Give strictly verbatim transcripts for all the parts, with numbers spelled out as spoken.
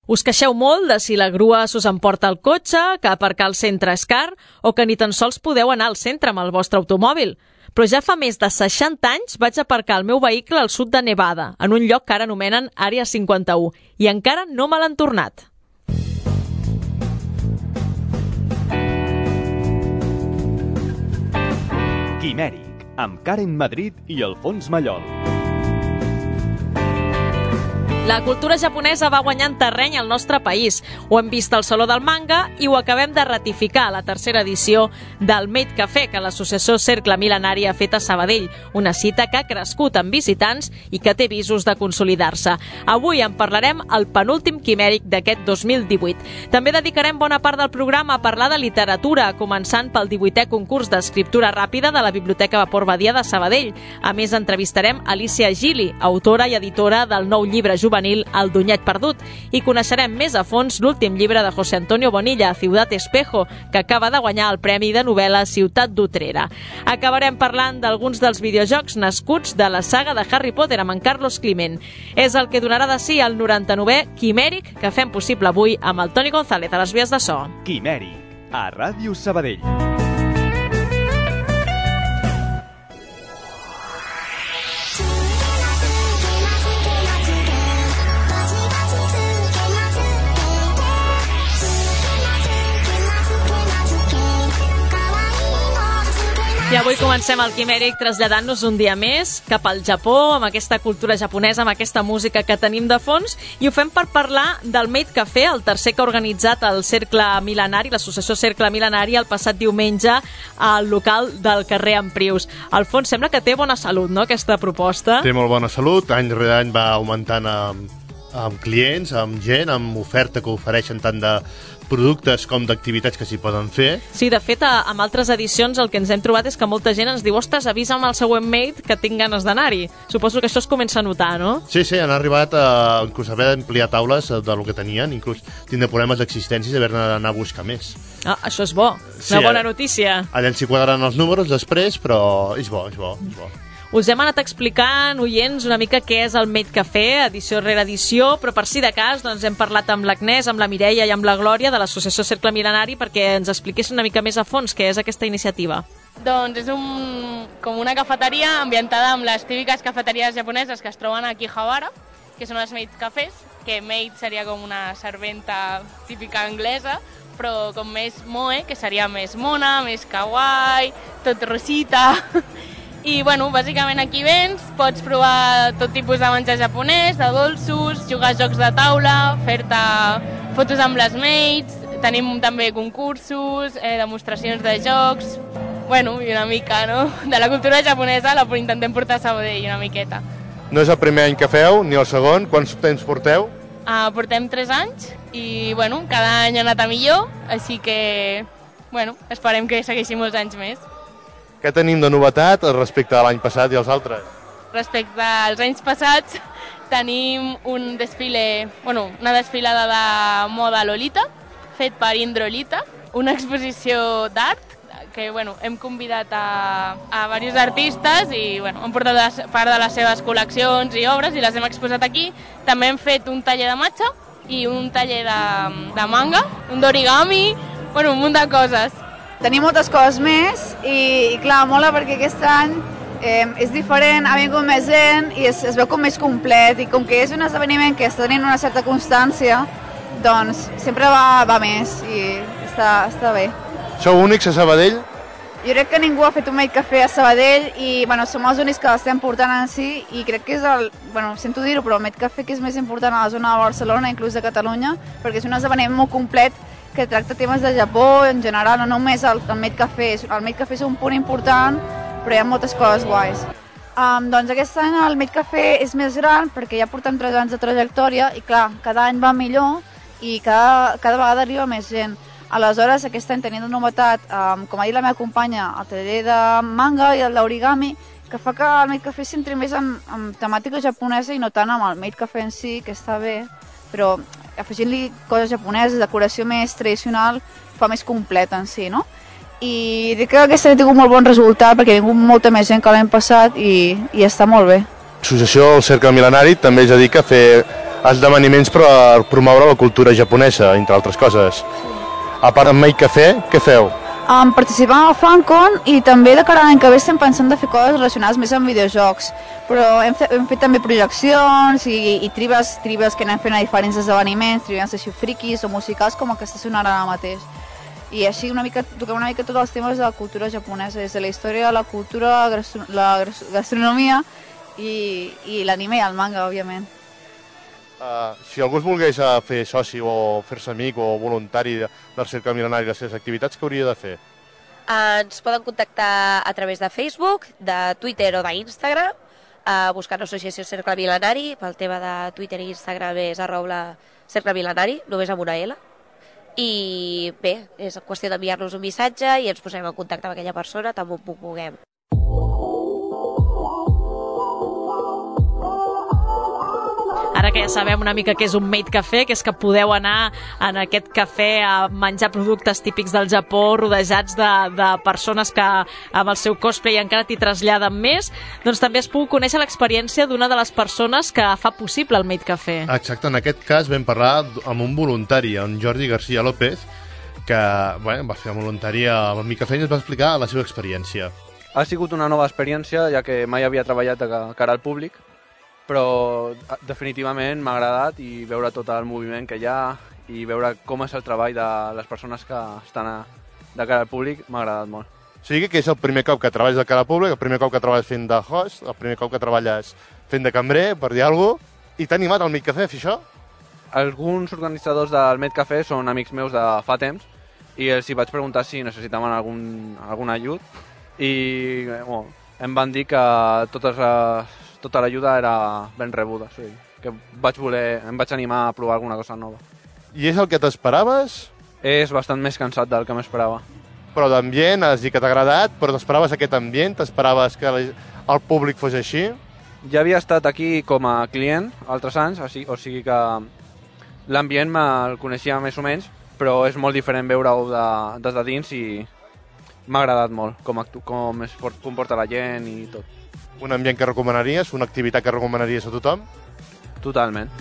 Us queixeu molt de si la grua s'us emporta el cotxe, que aparcar al centre és car o que ni tan sols podeu anar al centre amb el vostre automòbil. Però ja fa més de seixanta anys vaig aparcar el meu vehicle al sud de Nevada, en un lloc que ara anomenen Àrea cinquanta-u, i encara no me l'han tornat. Quimèric, amb Karen Madrid i Alfons Mallol. La cultura japonesa va guanyant terreny al nostre país. Ho hem vist al Saló del Manga i ho acabem de ratificar a la tercera edició del Made Café que l'associació Cercle Mil·lenari ha fet a Sabadell, una cita que ha crescut amb visitants i que té visos de consolidar-se. Avui en parlarem al penúltim quimèric d'aquest dos mil divuit. També dedicarem bona part del programa a parlar de literatura, començant pel divuitè concurs d'escriptura ràpida de la Biblioteca Vapor Badia de Sabadell. A més, entrevistarem Alicia Gili, autora i editora del nou llibre juvenil El Dunyet Perdut, i coneixerem més a fons l'últim llibre de José Antonio Bonilla, Ciudad Espejo, que acaba de guanyar el Premi de Novel·la Ciutat d'Utrera. Acabarem parlant d'alguns dels videojocs nascuts de la saga de Harry Potter amb en Carlos Climent. És el que donarà de si el noranta-novè Quimèric que fem possible avui amb el Toni González a les vies de so. Quimèric, a Ràdio Sabadell. I avui comencem el Quimèric traslladant-nos un dia més cap al Japó, amb aquesta cultura japonesa, amb aquesta música que tenim de fons, i ho fem per parlar del Made Café, el tercer que ha organitzat el Cercle Mil·lenari, l'associació Cercle Mil·lenari, el passat diumenge al local del carrer Emprius. Alfons, sembla que té bona salut, no?, aquesta proposta. Té molt bona salut, any rere any va augmentant amb, amb clients, amb gent, amb oferta que ofereixen tant de productes com d'activitats que s'hi poden fer. Sí, de fet, amb altres edicions el que ens hem trobat és que molta gent ens diu ostres, avisa'm el següent Made que tinc ganes d'anar-hi. Suposo que això es comença a notar, no? Sí, sí, han arribat a inclús haver d'ampliar taules del que tenien, inclús tindre problemes d'existència i haver-ne d'anar a buscar més. Ah, això és bo, sí, una bona notícia. Allà ens hi quadraran els números després, però és bo, és bo, és bo. Us hem anat explicant, oients, una mica què és el Made Café, edició rere edició, però per si de cas doncs, hem parlat amb l'Agnès, amb la Mireia i amb la Glòria de l'associació Cercle Mil·lenari perquè ens expliqués una mica més a fons què és aquesta iniciativa. Doncs és un, com una cafeteria ambientada amb les típiques cafeteries japoneses que es troben a Akihabara, que són els Made Cafés, que Made seria com una serventa típica anglesa, però com més moe, que seria més mona, més kawaii, tot rosita. I, bueno, bàsicament aquí vens, pots provar tot tipus de menjar japonès, de dolços, jugar a jocs de taula, fer-te fotos amb les mates, tenim també concursos, eh, demostracions de jocs, bueno, i una mica, no?, de la cultura japonesa la intentem portar a Sabadell una miqueta. No és el primer any que feu, ni el segon, quants temps porteu? Uh, portem tres anys i, bueno, cada any ha anat a millor, així que, bueno, esperem que segueixi molts anys més. Què tenim de novetat respecte a l'any passat i als altres? Respecte als anys passats tenim un desfile, bueno, una desfilada de moda Lolita, fet per Indrolita, una exposició d'art que, bueno, hem convidat a, a diversos artistes i, bueno, hem portat les, part de les seves col·leccions i obres i les hem exposat aquí. També hem fet un taller de matxa i un taller de, de manga, un d'origami, bueno, un munt de coses. Tenim moltes coses més i, i clar, mola perquè aquest any eh, és diferent, ha vingut més gent i es, es veu com més complet i com que és un esdeveniment que està tenint una certa constància, doncs sempre va, va més i està, està bé. Sou únics a Sabadell? Jo crec que ningú ha fet un Made Café a Sabadell i bueno, som els únics que l'estem portant en si i crec que és el, bueno, sento dir-ho, però el Made Café que és més important a la zona de Barcelona, inclús de Catalunya, perquè és un esdeveniment molt complet que tracta temes de Japó en general, no només el, el Made Café. El Made Café és un punt important, però hi ha moltes coses guais. Um, doncs aquest any el Made Café és més gran perquè ja portem tres anys de trajectòria i clar, cada any va millor i cada, cada vegada arriba més gent. Aleshores, aquest any tenim una novetat, um, com ha dit la meva companya, el taller de manga i el d'origami, que fa que el Made Café s'entri més en, en temàtica japonesa i no tant amb el Made Café en si, que està bé, però afegint-li coses japoneses, decoració més tradicional, fa més complet en si, no? I crec que aquest any ha tingut molt bon resultat perquè ha vingut molta més gent que l'any passat i, i està molt bé. L'associació El Cercle Mil·lenari també es dedica a fer esdeveniments per promoure la cultura japonesa, entre altres coses. A part d'en Made Café, què feu? Um, participant al FanCon i també de cara a l'any que ve estem pensant de fer coses relacionades més amb videojocs, però hem fet, hem fet també projeccions i, i tribes, tribes que anem fent a diferents esdeveniments, tribes així friquis o musicals com el que està sonant ara mateix. I així una mica, toquem una mica tots els temes de la cultura japonesa, des de la història, la cultura, la gastronomia i, i l'anime i el manga, òbviament. Uh, si algú es volgués uh, fer soci o fer-se amic o voluntari del Cercle Mil·lenari i les seves activitats, què hauria de fer? Uh, ens poden contactar a través de Facebook, de Twitter o d'Instagram, uh, buscant l'associació Cercle Mil·lenari. Pel tema de Twitter i Instagram és arroba Cercle Mil·lenari, només amb una L. I bé, és qüestió d'enviar-nos un missatge i ens posem en contacte amb aquella persona tant on puguem. Ara que ja sabem una mica què és un Made Café, que és que podeu anar en aquest cafè a menjar productes típics del Japó, rodejats de, de persones que amb el seu cosplay encara t'hi traslladen més, doncs també es pugui conèixer l'experiència d'una de les persones que fa possible el Made Café. Exacte, en aquest cas vam parlar amb un voluntari, en Jordi García López, que bueno, va fer voluntari al Made Café i ens va explicar la seva experiència. Ha sigut una nova experiència, ja que mai havia treballat de cara al públic, però definitivament m'ha agradat i veure tot el moviment que hi ha i veure com és el treball de les persones que estan a, de cara al públic m'ha agradat molt. O sigui que és el primer cop que treballes de cara al públic, el primer cop que treballes fent de host, el primer cop que treballes fent de cambrer, per dir alguna cosa, i t'ha animat al Made Café a fer això? Alguns organitzadors del Made Café són amics meus de fa temps i els hi vaig preguntar si necessitaven algun, algun ajut i bueno, em van dir que totes les tota l'ajuda era ben rebuda, o sigui, que vaig voler, em vaig animar a provar alguna cosa nova. I és el que t'esperaves? És bastant més cansat del que m'esperava. Però d'ambient, has dit que t'ha agradat, però t'esperaves aquest ambient? T'esperaves que el públic fos així? Ja havia estat aquí com a client altres anys, o sigui que l'ambient me'l coneixia més o menys, però és molt diferent veure-ho de, des de dins i m'ha agradat molt com, actu com es comporta la gent i tot. Un ambient que recomanaries? Una activitat que recomanaries a tothom? Totalment.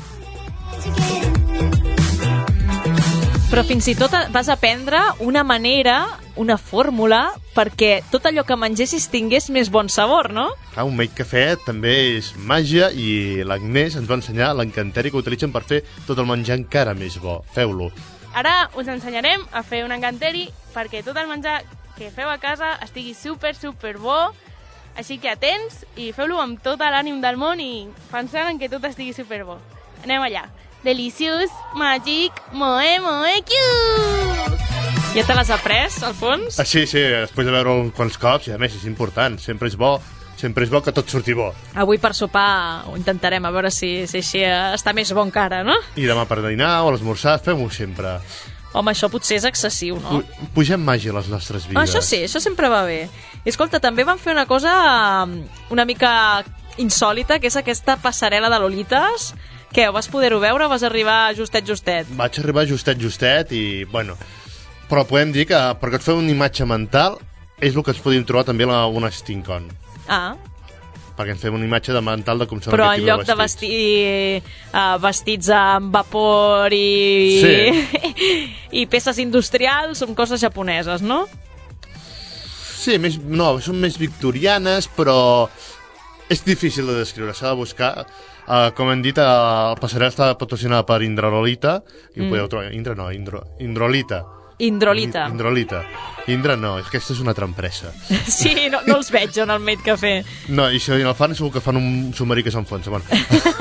Però fins i tot vas aprendre una manera, una fórmula, perquè tot allò que mengessis tingués més bon sabor, no? Clar, un Made Café també és màgia i l'Agnès ens va ensenyar l'encanteri que utilitzen per fer tot el menjar encara més bo. Feu-lo. Ara us ensenyarem a fer un encanteri perquè tot el menjar que feu a casa estigui super, super bo. Així que atents i feu-lo amb tot l'ànim del món i pensant en que tot estigui superbo. Anem allà. Deliciós, màgic, moe, moe, kiu! Ja te l'has après, Alfons? Ah, sí, sí, després de veure uns quants cops, i a més és important, sempre és bo, sempre és bo que tot surti bo. Avui per sopar ho intentarem, a veure si, si així està més bo encara, no? I demà per dinar o l'esmorzar, fem-ho sempre. Home, això potser és excessiu, no? Pugem màgia a les nostres vides. Ah, això sí, això sempre va bé. I escolta, també van fer una cosa una mica insòlita, que és aquesta passarel·la de Lolites. Què, vas poder-ho veure o vas arribar justet, justet? Vaig arribar justet, justet i, bueno... Però podem dir que, perquè et feu una imatge mental, és el que ens podem trobar també a una SteamCon. Ah, perquè ens fem una imatge de mental de com són però aquest en lloc de de vestir uh, vestits amb vapor i... Sí. i peces industrials, són coses japoneses, no? Sí, més, no, són més victorianes, però és difícil de descriure, s'ha de buscar. Uh, com hem dit, uh, el passarel està patrocinada per Indralolita, i ho mm. podeu trobar, Indra no, Indro, Indrolita. Indrolita. Indrolita. Indra no, aquesta és una altra empresa. Sí, no, no els veig en el Made Café. No, i si el fan segur que fan un submarí que s'enfonsa. Bueno.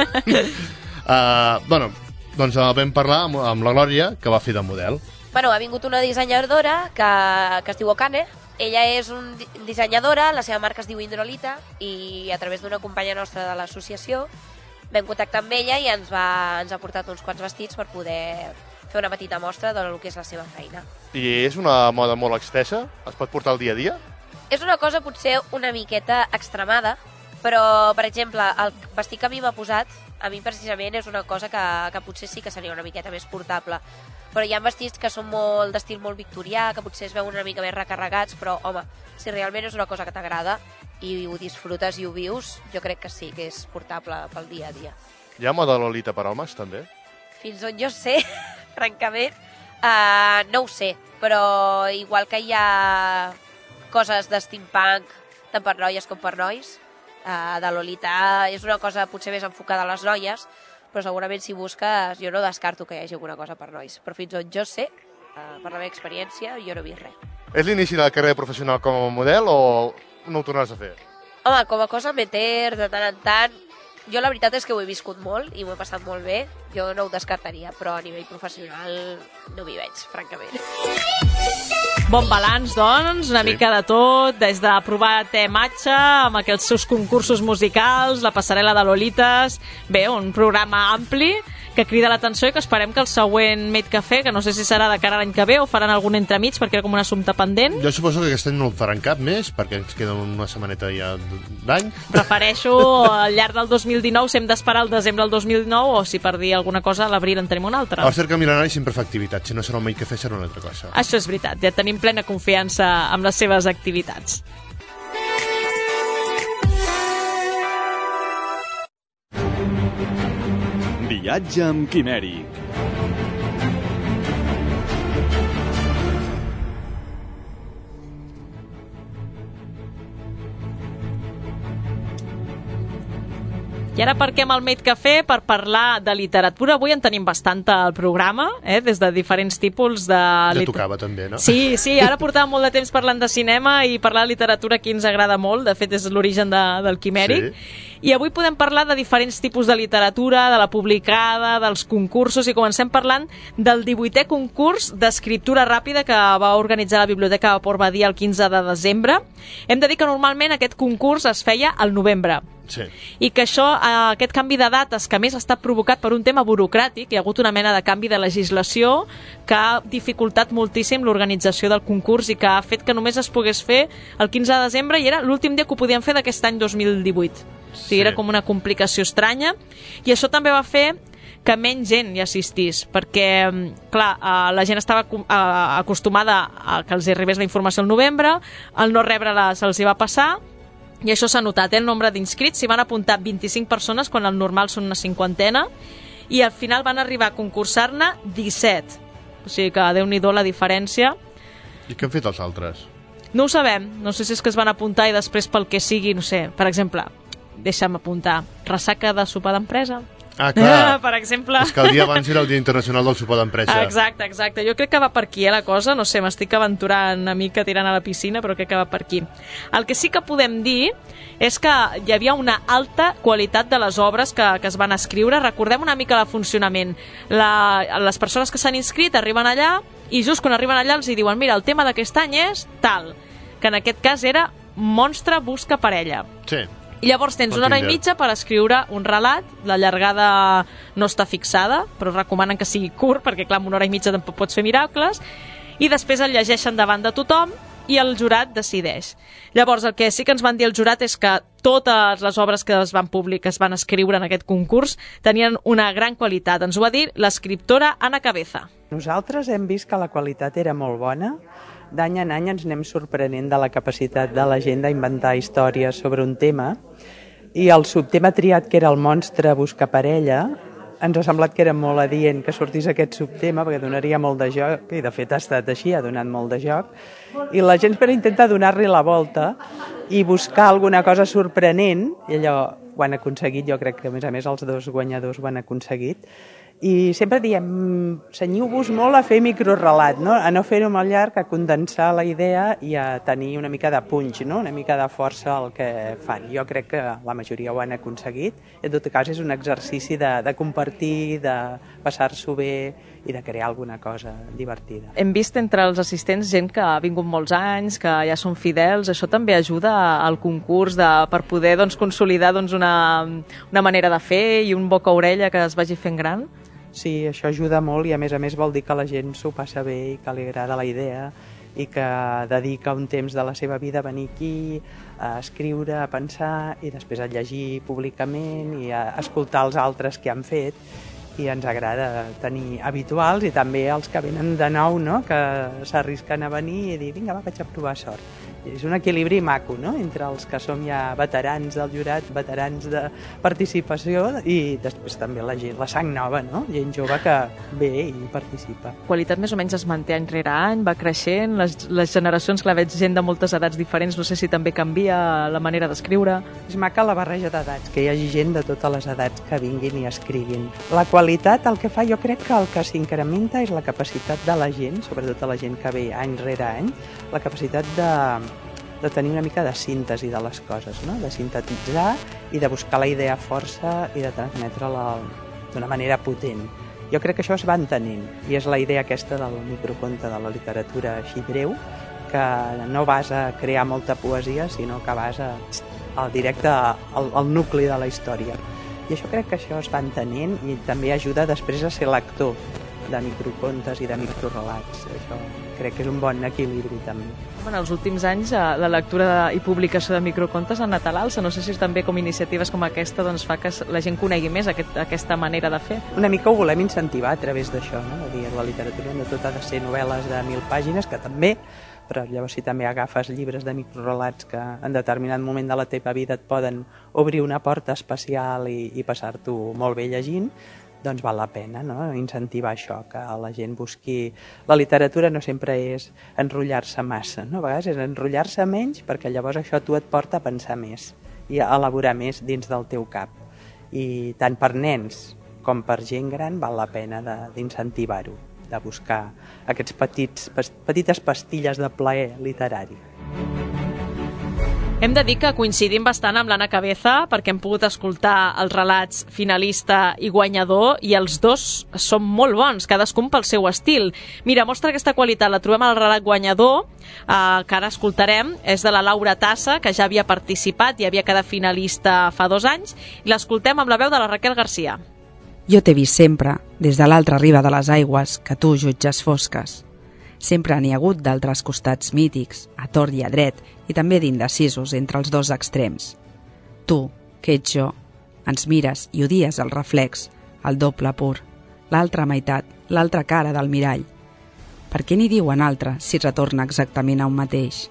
uh, bueno, doncs uh, vam parlar amb, amb la Glòria, que va fer de model. Bueno, ha vingut una dissenyadora que, que es diu Okane. Ella és una dissenyadora, la seva marca es diu Indrolita, i a través d'una companya nostra de l'associació vam contactar amb ella i ens, va, ens ha portat uns quants vestits per poder fer una petita mostra de lo que és la seva feina. I és una moda molt extensa? Es pot portar al dia a dia? És una cosa potser una miqueta extremada, però, per exemple, el vestit que a mi m'ha posat, a mi precisament és una cosa que, que potser sí que seria una miqueta més portable. Però hi ha vestits que són molt d'estil molt victorià, que potser es veuen una mica més recarregats, però, home, si realment és una cosa que t'agrada i ho disfrutes i ho vius, jo crec que sí que és portable pel dia a dia. Hi ha moda Lolita per homes, també? Fins on jo sé, francament, uh, no ho sé, però igual que hi ha coses de steampunk, tant per noies com per nois, uh, de Lolita és una cosa potser més enfocada a les noies, però segurament si busques jo no descarto que hi hagi alguna cosa per nois. Però fins on jo sé, uh, per la meva experiència, jo no he vist res. És l'inici de la carrera professional com a model o no ho tornaràs a fer? Home, com a cosa meter de tant en tant, jo la veritat és que ho he viscut molt i m'ho he passat molt bé, jo no ho descartaria, però a nivell professional no m'hi veig, francament. Bon balanç, doncs, una Sí. mica de tot, des de provar té matxa, amb aquells seus concursos musicals, la passarel·la de Lolites, bé, un programa ampli que crida l'atenció i que esperem que el següent Made Café, que no sé si serà de cara a l'any que ve o faran algun entremig perquè era com un assumpte pendent. Jo suposo que aquest any no el faran cap més, perquè ens queda una setmaneta ja d'any. Prefereixo al llarg del dos mil dinou, si hem d'esperar el desembre del dos mil dinou, o si per dir alguna cosa a l'abril en tenim una altra. El Cercle Mil·lenari sempre fa activitat, si no serà un Made Café serà una altra cosa. Això és veritat, ja tenim plena confiança amb les seves activitats. Viatge amb Quimèric. I ara parquem al Made Café per parlar de literatura. Avui en tenim bastant al programa, eh? Des de diferents tipus de... Ja tocava també, no? Sí, sí, ara portàvem molt de temps parlant de cinema i parlar de literatura aquí ens agrada molt, de fet és l'origen de, del Quimèric. Sí. I avui podem parlar de diferents tipus de literatura, de la publicada, dels concursos, i comencem parlant del divuitè concurs d'escriptura ràpida que va organitzar la Biblioteca Vapor Badia el quinze de desembre. Hem de dir que normalment aquest concurs es feia al novembre. Sí. I que això, aquest canvi de dates, que a més ha estat provocat per un tema burocràtic, hi ha hagut una mena de canvi de legislació que ha dificultat moltíssim l'organització del concurs i que ha fet que només es pogués fer el quinze de desembre i era l'últim dia que ho podíem fer d'aquest any dos mil divuit. Sí. O sigui, era com una complicació estranya i això també va fer que menys gent hi assistís, perquè, clar, la gent estava acostumada a que els arribés la informació al novembre, al no rebre-la se'ls hi va passar. I això s'ha notat, eh? El nombre d'inscrits s'hi van apuntar vint-i-cinc persones quan el normal són una cinquantena i al final van arribar a concursar-ne disset. O sigui que déu-n'hi-do la diferència. I què han fet els altres? No ho sabem, no sé si és que es van apuntar i després pel que sigui, no sé, per exemple, deixa'm apuntar, ressaca de sopar d'empresa. Ah, clar. Per exemple. És que el dia abans era el Dia Internacional del Sopar d'Empresa. Exacte, exacte. Jo crec que va per aquí, eh, la cosa. No sé, m'estic aventurant una mica tirant a la piscina, però crec que va per aquí. El que sí que podem dir és que hi havia una alta qualitat de les obres que, que es van escriure. Recordem una mica el funcionament. La, les persones que s'han inscrit arriben allà i just quan arriben allà els hi diuen mira, el tema d'aquest any és tal, que en aquest cas era Monstre busca parella. Sí. I llavors tens una hora i mitja per escriure un relat, la llargada no està fixada, però recomanen que sigui curt, perquè clar, amb una hora i mitja tampoc pots fer miracles, i després el llegeixen davant de tothom i el jurat decideix. Llavors el que sí que ens van dir el jurat és que totes les obres que es van publicar, que es van escriure en aquest concurs tenien una gran qualitat. Ens ho va dir l'escriptora Ana Cabeza. Nosaltres hem vist que la qualitat era molt bona. D'any en any ens anem sorprenent de la capacitat de la gent d'inventar històries sobre un tema i el subtema triat, que era el monstre busca parella, ens ha semblat que era molt adient que sortís aquest subtema perquè donaria molt de joc, i de fet ha estat així, ha donat molt de joc, i la gent per intentar donar-li la volta i buscar alguna cosa sorprenent, i allò ho han aconseguit, jo crec que a més a més els dos guanyadors ho han aconseguit. I sempre diem, senyiu-vos molt a fer microrelat, no? A no fer-ho molt llarg, a condensar la idea i a tenir una mica de punch, no? Una mica de força al que fan. Jo crec que la majoria ho han aconseguit. En tot cas, és un exercici de, de compartir, de passar-s'ho bé i de crear alguna cosa divertida. Hem vist entre els assistents gent que ha vingut molts anys, que ja són fidels. Això també ajuda al concurs de, per poder doncs, consolidar doncs, una, una manera de fer i un boca-orella que es vagi fent gran. Sí, això ajuda molt i a més a més vol dir que la gent s'ho passa bé i que li agrada la idea i que dedica un temps de la seva vida a venir aquí, a escriure, a pensar i després a llegir públicament i a escoltar els altres que han fet, i ens agrada tenir habituals i també els que venen de nou, no? Que s'arrisquen a venir i dir vinga, va, vaig a provar sort. És un equilibri maco, no?, entre els que som ja veterans del jurat, veterans de participació, i després també la gent, la sang nova, no?, gent jove que ve i participa. La qualitat més o menys es manté any rere any, va creixent, les, les generacions, que la veig gent de moltes edats diferents, no sé si també canvia la manera d'escriure. És maca la barreja d'edats, que hi hagi gent de totes les edats que vinguin i escriguin. La qualitat, el que fa, jo crec que el que s'incrementa és la capacitat de la gent, sobretot de la gent que ve any rere any, la capacitat de, de tenir una mica de síntesi de les coses, no?, de sintetitzar i de buscar la idea força i de transmetre-la d'una manera potent. Jo crec que això es va entenent, i és la idea aquesta del microconte, de la literatura així breu, que no vas a crear molta poesia, sinó que vas a, al directe al, al nucli de la història. I això crec que això es va entenent i també ajuda després a ser lector de microcontes i de microrelats. Això crec que és un bon equilibri també. En els últims anys la lectura i publicació de microcontes ha anat a l'alça. No sé si també com iniciatives com aquesta doncs, fa que la gent conegui més aquest, aquesta manera de fer. Una mica ho volem incentivar a través d'això, no? De dir, la literatura no tot ha de ser novel·les de mil pàgines, que també, però llavors si també agafes llibres de microrelats que en determinat moment de la teva vida et poden obrir una porta especial i, i passar-t'ho molt bé llegint, doncs val la pena, no?, incentivar això, que la gent busqui... La literatura no sempre és enrotllar-se massa, no? A vegades és enrotllar-se menys, perquè llavors això tu et porta a pensar més i a elaborar més dins del teu cap. I tant per nens com per gent gran val la pena d'incentivar-ho, de buscar aquests petits, petites pastilles de plaer literari. Hem de dir que coincidim bastant amb l'Anna Cabeza, perquè hem pogut escoltar els relats finalista i guanyador, i els dos són molt bons, cadascun pel seu estil. Mira, mostra aquesta qualitat, la trobem al relat guanyador, eh, que ara escoltarem, és de la Laura Tassa, que ja havia participat i havia quedat finalista fa dos anys, i l'escoltem amb la veu de la Raquel Garcia. Jo t'he vist sempre, des de l'altra riba de les aigües, que tu jutges fosques. Sempre n'hi ha hagut d'altres costats mítics, a tort i a dret, i també d'indecisos entre els dos extrems. Tu, que ets jo, ens mires i odies el reflex, el doble pur, l'altra meitat, l'altra cara del mirall. Per què n'hi diuen altre si retorna exactament a un mateix?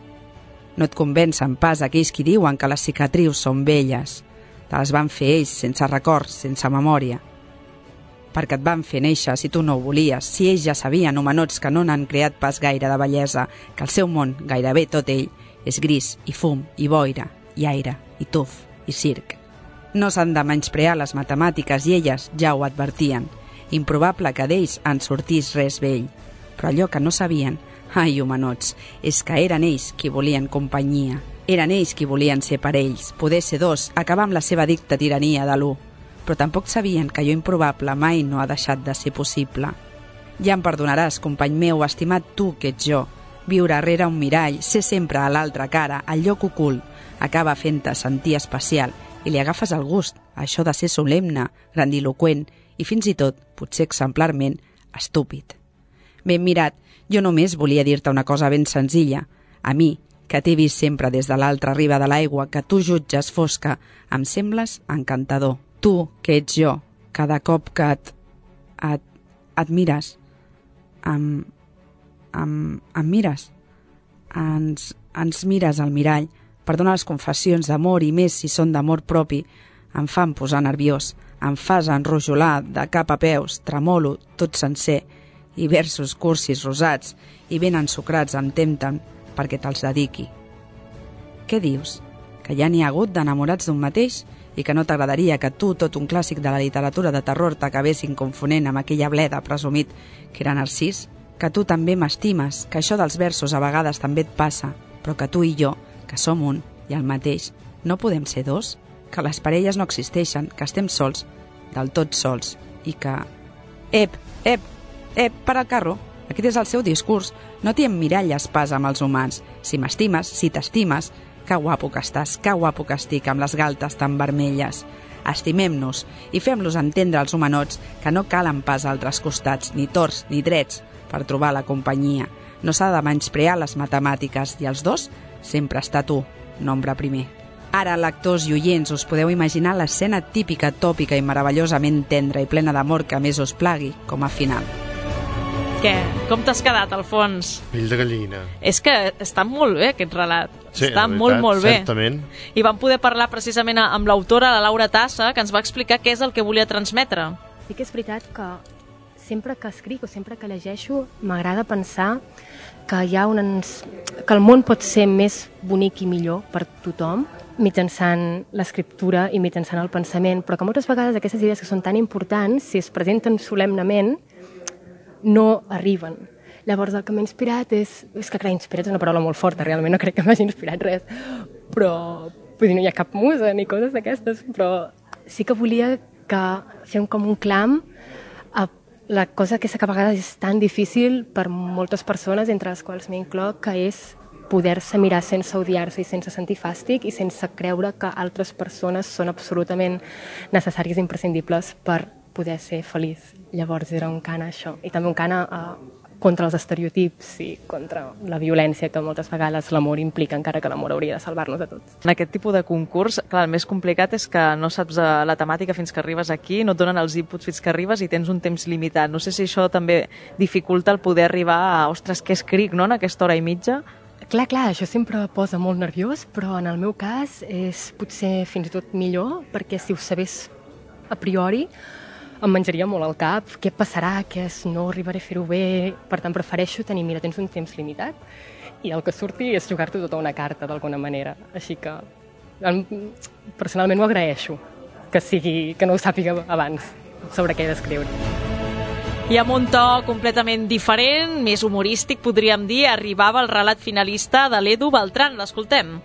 No et convencen pas aquells qui diuen que les cicatrius són velles, te les van fer ells sense records, sense memòria. Perquè et van fer néixer si tu no ho volies, si ells ja sabien, humanots que no n'han creat pas gaire de bellesa, que el seu món, gairebé tot ell, és gris i fum i boira i aire i tuf i circ. No s'han de menysprear les matemàtiques i elles ja ho advertien. Improbable que d'ells en sortís res vell. Però allò que no sabien, ai humanots, és que eren ells qui volien companyia. Eren ells qui volien ser parells, poder ser dos, acabar amb la seva dicta tirania de l'u. Però tampoc sabien que allò improbable mai no ha deixat de ser possible. Ja em perdonaràs, company meu, estimat tu que ets jo. Viure rere un mirall, ser sempre a l'altra cara, al lloc ocult, acaba fent-te sentir especial i li agafes el gust, això de ser solemne, grandiloquent i fins i tot, potser exemplarment, estúpid. Ben mirat, jo només volia dir-te una cosa ben senzilla. A mi, que t'he vist sempre des de l'altra riba de l'aigua, que tu jutges fosca, em sembles encantador. Tu, que ets jo, cada cop que et, et, et mires, em, em, em mires, ens, ens mires al mirall, perdona les confessions d'amor i més si són d'amor propi, em fan posar nerviós, em fas enrojolar de cap a peus, tremolo tot sencer, i versos cursis rosats i ben ensucrats em tempten perquè te'ls dediqui. Què dius? Que ja n'hi ha hagut d'enamorats d'un mateix i que no t'agradaria que tu, tot un clàssic de la literatura de terror, t'acabessin confonent amb aquella bleda presumit que era Narcís? Que tu també m'estimes, que això dels versos a vegades també et passa, però que tu i jo, que som un i el mateix, no podem ser dos? Que les parelles no existeixen, que estem sols, del tot sols, i que... Ep, ep, ep, per al carro. Aquest és el seu discurs. No t'hi emmiralles pas amb els humans. Si m'estimes, si t'estimes, que guapo que estàs, que guapo que estic amb les galtes tan vermelles. Estimem-nos i fem-los entendre als humanots que no calen pas altres costats, ni torts ni drets, per trobar la companyia. No s'ha de menysprear les matemàtiques i els dos sempre està tu, nombre primer. Ara, lectors i oients, us podeu imaginar l'escena típica, tòpica i meravellosament tendra i plena d'amor que més us plagui com a final. Què? Com t'has quedat, Alfons? Pell de gallina. És que està molt bé, aquest relat. Sí, està la veritat, molt, molt bé. certament. I vam poder parlar precisament amb l'autora, la Laura Tassa, que ens va explicar què és el que volia transmetre. Sí que és veritat que sempre que escric o sempre que llegeixo m'agrada pensar que hi ha uns... que el món pot ser més bonic i millor per tothom mitjançant l'escriptura i mitjançant el pensament, però que moltes vegades aquestes idees que són tan importants, si es presenten solemnement, no arriben. Llavors el que m'ha inspirat és... És que clar, inspirat és una paraula molt forta, realment no crec que m'hagi inspirat res, però vull dir, no hi ha cap musa ni coses d'aquestes, però sí que volia que fer un, com un clam a la cosa aquesta que a vegades és tan difícil per moltes persones, entre les quals m'incloc, que és poder-se mirar sense odiar-se i sense sentir fàstic i sense creure que altres persones són absolutament necessàries i imprescindibles per poder ser feliç. Llavors era un cant a això. I també un cant a, a, contra els estereotips i contra la violència que moltes vegades l'amor implica, encara que l'amor hauria de salvar-nos a tots. En aquest tipus de concurs, clar, el més complicat és que no saps la temàtica fins que arribes aquí, no et donen els inputs fins que arribes i tens un temps limitat. No sé si això també dificulta el poder arribar a, ostres, què escric, no?, en aquesta hora i mitja. Clar, clar, això sempre posa molt nerviós, però en el meu cas és potser fins i tot millor, perquè si ho sabés a priori em menjaria molt al cap, què passarà, que no arribaré a fer-ho bé, per tant prefereixo tenir, mira, tens un temps limitat i el que surti és jugar-t'ho tota una carta d'alguna manera, així que personalment ho agraeixo, que sigui, que no ho sàpiga abans sobre què he d'escriure. I amb un to completament diferent, més humorístic, podríem dir, arribava el relat finalista de l'Edu Beltran. L'escoltem.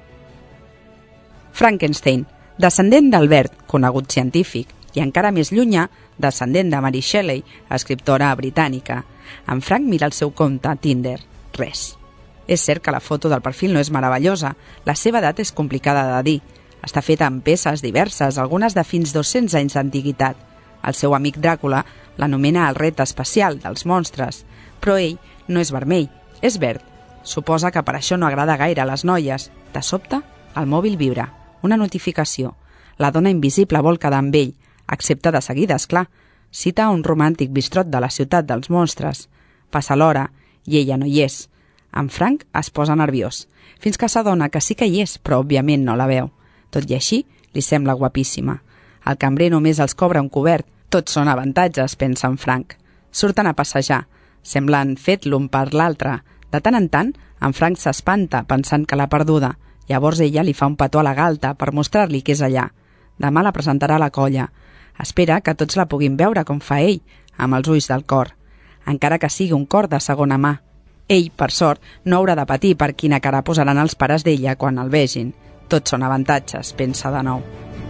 Frankenstein, descendent d'Albert, conegut científic, i encara més llunyà, descendent de Mary Shelley, escriptora britànica. En Frank mira el seu compte a Tinder. Res. És cert que la foto del perfil no és meravellosa. La seva edat és complicada de dir. Està feta amb peces diverses, algunes de fins dos-cents anys d'antiguitat. El seu amic Dràcula l'anomena el ret especial dels monstres, però ell no és vermell, és verd. Suposa que per això no agrada gaire a les noies. De sobte, el mòbil vibra. Una notificació. La dona invisible vol quedar amb ell. Accepta de seguida, esclar. Cita un romàntic bistrot de la ciutat dels monstres. Passa l'hora i ella no hi és. En Frank es posa nerviós, fins que s'adona que sí que hi és, però òbviament no la veu. Tot i així, li sembla guapíssima. El cambrer només els cobra un cobert. Tots són avantatges, pensa en Frank. Surten a passejar, semblant fet l'un per l'altre. De tant en tant, en Frank s'espanta pensant que l'ha perduda. Llavors ella li fa un petó a la galta per mostrar-li que és allà. Demà la presentarà a la colla. Espera que tots la puguin veure com fa ell, amb els ulls del cor. Encara que sigui un cor de segona mà. Ell, per sort, no haurà de patir per quina cara posaran els pares d'ella quan el vegin. Tots són avantatges, pensa de nou.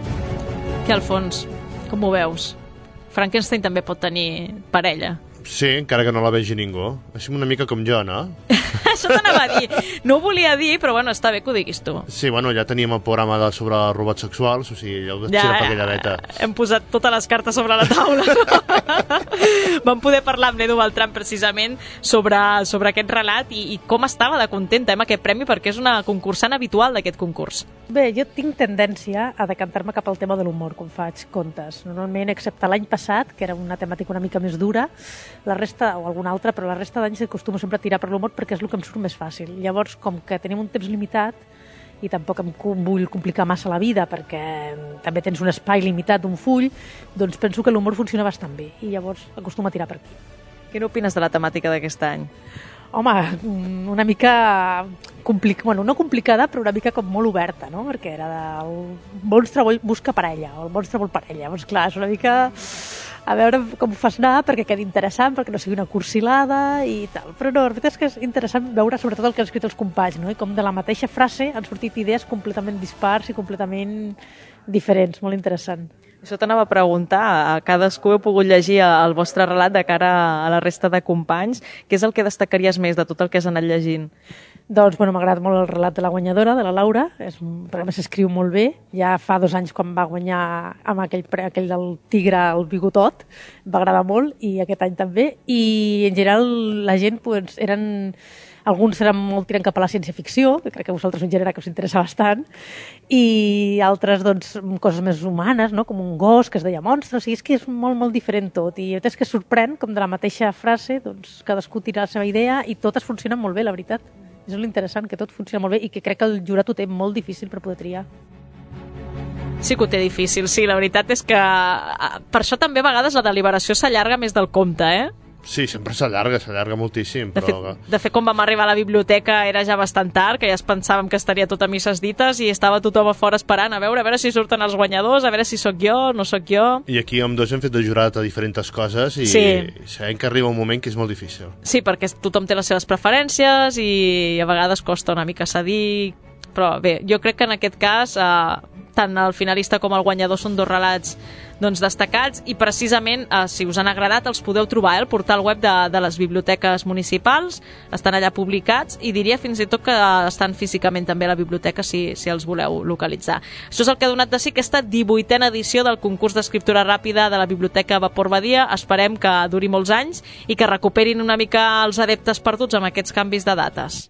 Què, Alfons? Com ho veus? Frankenstein també pot tenir parella. Sí, encara que no la vegi ningú. És una mica com jo, no? Això t'anava a dir. No ho volia dir, però bueno, està bé que ho diguis tu. Sí, bueno, ja teníem el programa de sobre robots sexuals, o sigui, ja ho deixaré ja, per aquella veta. Hem posat totes les cartes sobre la taula. No? Vam poder parlar amb l'Edu Beltran precisament sobre, sobre aquest relat i, i com estava de contenta amb aquest premi, perquè és una concursant habitual d'aquest concurs. Bé, jo tinc tendència a decantar-me cap al tema de l'humor quan faig contes. Normalment, excepte l'any passat, que era una temàtica una mica més dura, la resta, o alguna altra, però la resta d'anys acostumo sempre a tirar per l'humor perquè és el que em surt més fàcil. Llavors, com que tenim un temps limitat i tampoc em vull complicar massa la vida perquè també tens un espai limitat d'un full, doncs penso que l'humor funciona bastant bé i llavors acostumo a tirar per aquí. Què n'opines de la temàtica d'aquest any? Home, una mica complicada, bueno, no complicada, però una mica com molt oberta, no? Perquè era del monstre busca parella, o el monstre vol parella. Doncs clar, és una mica a veure com ho fas anar perquè quedi interessant, perquè no sigui una cursilada i tal. Però no, la veritat és que és interessant veure sobretot el que han escrit els companys, no? I com de la mateixa frase han sortit idees completament dispars i completament diferents, molt interessant. Això t'anava a preguntar, a cadascú heu pogut llegir el vostre relat de cara a la resta de companys. Què és el que destacaries més de tot el que has anat llegint? Doncs, bueno, m'ha agradat molt el relat de la guanyadora, de la Laura, és, perquè s'escriu molt bé. Ja fa dos anys quan va guanyar amb aquell, aquell del tigre, el bigotot, va agradar molt, i aquest any també. I en general la gent pues, eren alguns eren molt tirant cap a la ciència-ficció, que crec que a vosaltres un gènere que us interessa bastant, i altres, doncs, coses més humanes, no? Com un gos que es deia monstre, o sigui, és que és molt, molt diferent tot, i és que sorprèn, com de la mateixa frase, doncs, cadascú tira la seva idea i totes funcionen molt bé, la veritat. És l'interessant, que tot funciona molt bé i que crec que el jurat ho té molt difícil per poder triar. Sí que ho té difícil, sí, la veritat és que per això també a vegades la deliberació s'allarga més del compte, eh? Sí, sempre s'allarga, s'allarga moltíssim. De, però... fet, de fet, quan vam arribar a la biblioteca era ja bastant tard, que ja es pensàvem que estaria tot a misses dites i estava tothom a fora esperant a veure a veure si surten els guanyadors, a veure si sóc jo, no sóc jo... I aquí amb dos hem fet de jurat a diferents coses i sí. sabem que arriba un moment que és molt difícil. Sí, perquè tothom té les seves preferències i a vegades costa una mica cedir, però bé, jo crec que en aquest cas... Eh, tant el finalista com el guanyador són dos relats doncs, destacats i precisament eh, si us han agradat els podeu trobar eh, al portal web de, de les biblioteques municipals, estan allà publicats i diria fins i tot que estan físicament també a la biblioteca si, si els voleu localitzar. Això és el que ha donat de si aquesta divuitena edició del concurs d'escriptura ràpida de la Biblioteca Vapor Badia. Esperem que duri molts anys i que recuperin una mica els adeptes perduts amb aquests canvis de dates.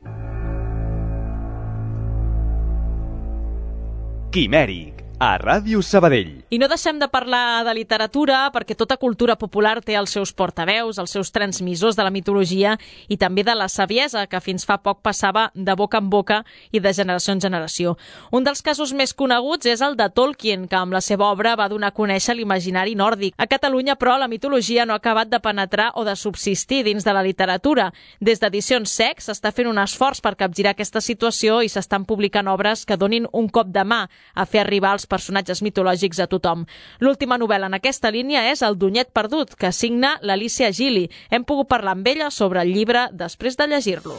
Quimèric, a Ràdio Sabadell. I no deixem de parlar de literatura perquè tota cultura popular té els seus portaveus, els seus transmissors de la mitologia i també de la saviesa que fins fa poc passava de boca en boca i de generació en generació. Un dels casos més coneguts és el de Tolkien, que amb la seva obra va donar a conèixer l'imaginari nòrdic. A Catalunya, però, la mitologia no ha acabat de penetrar o de subsistir dins de la literatura. Des d'Edicions Sex s'està fent un esforç per capgirar aquesta situació i s'estan publicant obres que donin un cop de mà a fer arribar els personatges mitològics a tothom. L'última novel·la en aquesta línia és El Dunyet Perdut, que signa l'Alicia Gili. Hem pogut parlar amb ella sobre el llibre després de llegir-lo.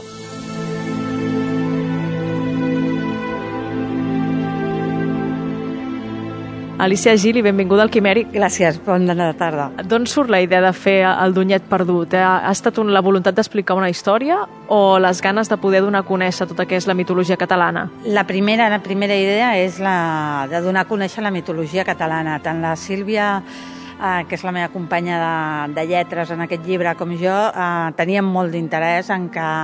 Alicia Gili, benvinguda al Quimèric. Gràcies, bona tarda. D'on surt la idea de fer El Dunyet Perdut? Ha estat la voluntat d'explicar una història o les ganes de poder donar a conèixer tot el que és la mitologia catalana? La primera, la primera idea és la de donar a conèixer la mitologia catalana. Tant la Sílvia, eh, que és la meva companya de, de lletres en aquest llibre, com jo, eh, teníem molt d'interès en que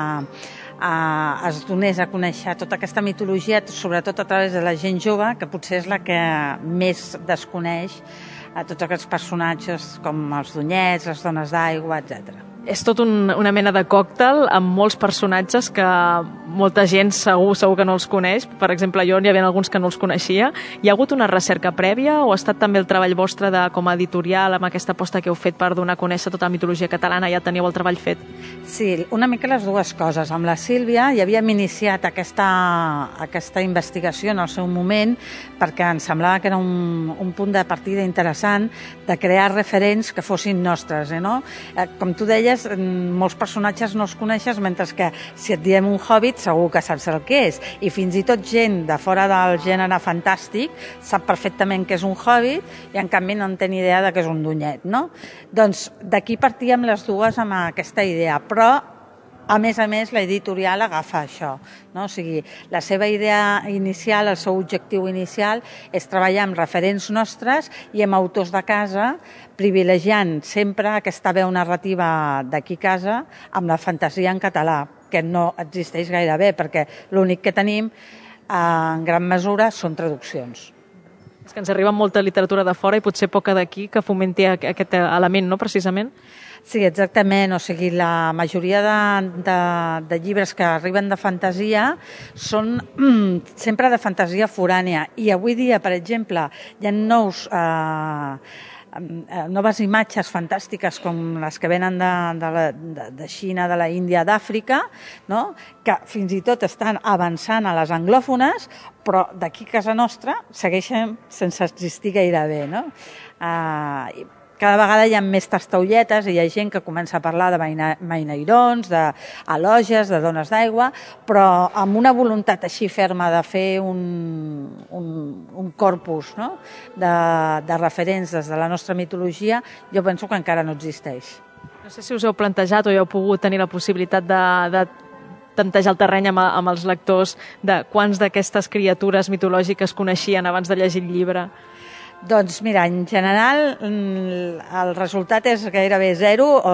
Uh, es donés a conèixer tota aquesta mitologia, sobretot a través de la gent jove, que potser és la que més desconeix a tots aquests personatges com els Dunyets, les Dones d'Aigua, etcètera. És tot un, una mena de còctel amb molts personatges que molta gent segur, segur que no els coneix. Per exemple, jo n'hi havia alguns que no els coneixia. Hi ha hagut una recerca prèvia o ha estat també el treball vostre de, com a editorial amb aquesta aposta que heu fet per donar a conèixer tota la mitologia catalana? Ja teniu el treball fet? Sí, una mica les dues coses. Amb la Sílvia ja havíem iniciat aquesta, aquesta investigació en el seu moment perquè ens semblava que era un, un punt de partida interessant de crear referents que fossin nostres. Eh, no? eh, com tu deies, molts personatges no els coneixes, mentre que si et diem un hobbit segur que saps el que és, i fins i tot gent de fora del gènere fantàstic sap perfectament que és un hobbit i en canvi no en té ni idea de que és un dunyet, no? Doncs d'aquí partíem les dues amb aquesta idea, però a més a més l'editorial agafa això, no? O sigui, la seva idea inicial, el seu objectiu inicial és treballar amb referents nostres i amb autors de casa, privilegiant sempre aquesta veu narrativa d'aquí a casa amb la fantasia en català, que no existeix gaire bé, perquè l'únic que tenim en gran mesura són traduccions. És que ens arriba molta literatura de fora i potser poca d'aquí que fomenti aquest element, no, precisament? Sí, exactament. O sigui, la majoria de, de, de llibres que arriben de fantasia són mm, sempre de fantasia forània. I avui dia, per exemple, hi ha nous... Eh, noves imatges fantàstiques com les que venen de, de, la, de, de Xina, de la Índia, d'Àfrica, no? Que fins i tot estan avançant a les anglòfones, però d'aquí a casa nostra segueixen sense existir gairebé, no? Uh, cada vegada hi ha més tastaulletes i hi ha gent que comença a parlar de maineirons, d'eloges, de dones d'aigua, però amb una voluntat així ferma de fer un, un, un corpus, no? de, de referents des de la nostra mitologia, jo penso que encara no existeix. No sé si us heu plantejat o heu pogut tenir la possibilitat de, de tantejar el terreny amb, amb els lectors de quants d'aquestes criatures mitològiques coneixien abans de llegir el llibre. Doncs mira, en general el resultat és gairebé zero o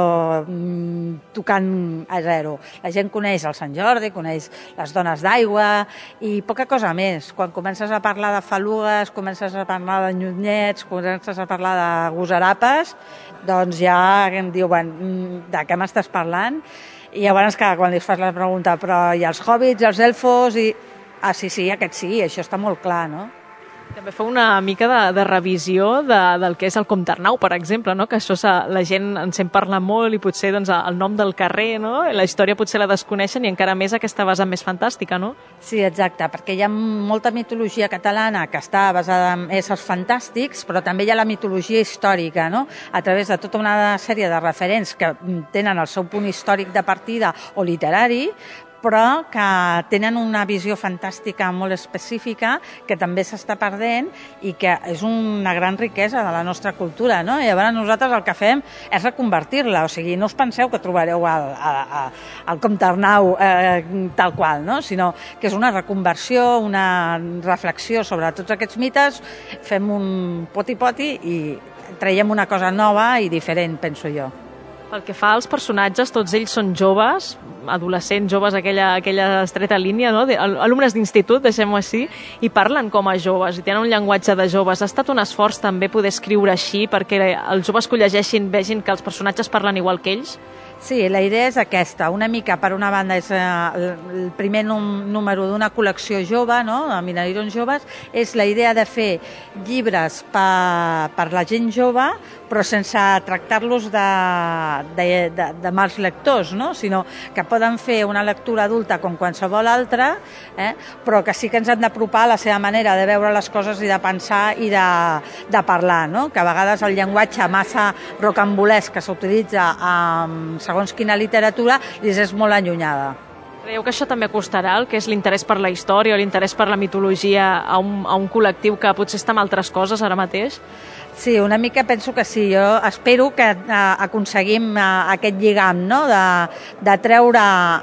tocant a zero. La gent coneix el Sant Jordi, coneix les dones d'aigua i poca cosa més. Quan comences a parlar de falugues, comences a parlar de nyonyets, comences a parlar de gosarapes, doncs ja em diuen de què m'estàs parlant? I llavors que quan li fas la pregunta, però i els hobbits, els elfos, i ah, sí, sí, aquest sí, això està molt clar, no? També fa una mica de, de revisió de, del que és el Comte Arnau, per exemple, no? Que això la gent en sent parlar molt i potser doncs, el nom del carrer, no? La història potser la desconeixen i encara més aquesta vessant més fantàstica, no? Sí, exacte, perquè hi ha molta mitologia catalana que està basada en éssers fantàstics, però també hi ha la mitologia històrica, no? A través de tota una sèrie de referents que tenen el seu punt històric de partida o literari, però que tenen una visió fantàstica molt específica que també s'està perdent i que és una gran riquesa de la nostra cultura, no? I llavors nosaltres el que fem és reconvertir-la, o sigui, no us penseu que trobareu el, el, el Comte Arnau eh, tal qual, no? Sinó que és una reconversió, una reflexió sobre tots aquests mites, fem un poti-poti i traiem una cosa nova i diferent, penso jo. Pel que fa als personatges, tots ells són joves, adolescents, joves, aquella, aquella estreta línia, no? Alumnes d'institut, deixem-ho així, i parlen com a joves, i tenen un llenguatge de joves. Ha estat un esforç també poder escriure així perquè els joves que ho llegeixin vegin que els personatges parlen igual que ells? Sí, la idea és aquesta. Una mica, per una banda, és el primer número d'una col·lecció jove, no?, de Minairons joves, és la idea de fer llibres per, per la gent jove, però sense tractar-los de, de, de, de mals lectors, no?, sinó que poden fer una lectura adulta com qualsevol altra, eh? Però que sí que ens han d'apropar a la seva manera de veure les coses i de pensar i de, de parlar, no?, que a vegades el llenguatge massa rocambolesc que s'utilitza amb segons quina literatura li és molt allunyada. Creieu que això també costarà, el que és l'interès per la història o l'interès per la mitologia a un, a un col·lectiu que potser està amb altres coses ara mateix? Sí, una mica penso que sí. Jo espero que uh, aconseguim uh, aquest lligam, no?, de, de treure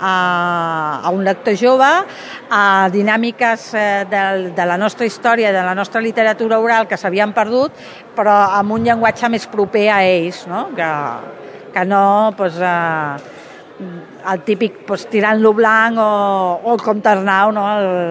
uh, a un lector jove a uh, dinàmiques uh, de, de la nostra història, de la nostra literatura oral que s'havien perdut, però amb un llenguatge més proper a ells, no?, que, que no pues, uh, el típic pues, tirant-lo blanc o, o el Comte Arnau, no?,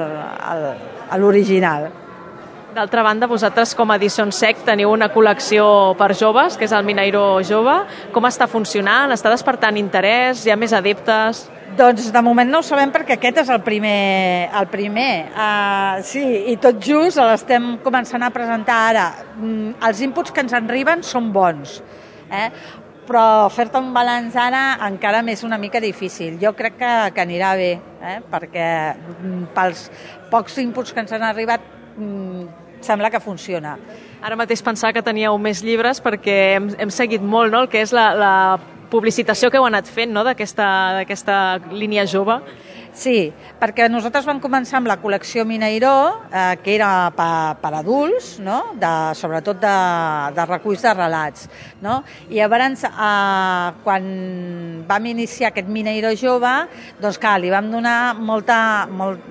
l'original. D'altra banda, vosaltres com a Edició Sec teniu una col·lecció per joves, que és el Minairo Jove. Com està funcionant? Està despertant interès? Hi ha més adeptes? Doncs de moment no ho sabem perquè aquest és el primer. El primer. Uh, sí, i tot just l'estem començant a presentar ara. Mm, els inputs que ens arriben són bons, eh? Però fer-te un balanç ara encara m'és una mica difícil. Jo crec que, que anirà bé, eh? Perquè pels pocs inputs que ens han arribat sembla que funciona. Ara mateix pensava que teníeu més llibres perquè hem, hem seguit molt, no?, el que és la, la publicitació que heu anat fent, no?, d'aquesta d'aquesta línia jove. Sí, perquè nosaltres vam començar amb la col·lecció Minairó, eh, que era per, per adults, no?, de, sobretot de, de reculls de relats, no? I llavors, eh, quan vam iniciar aquest Minairó jove, doncs clar, li vam donar molta... Molt,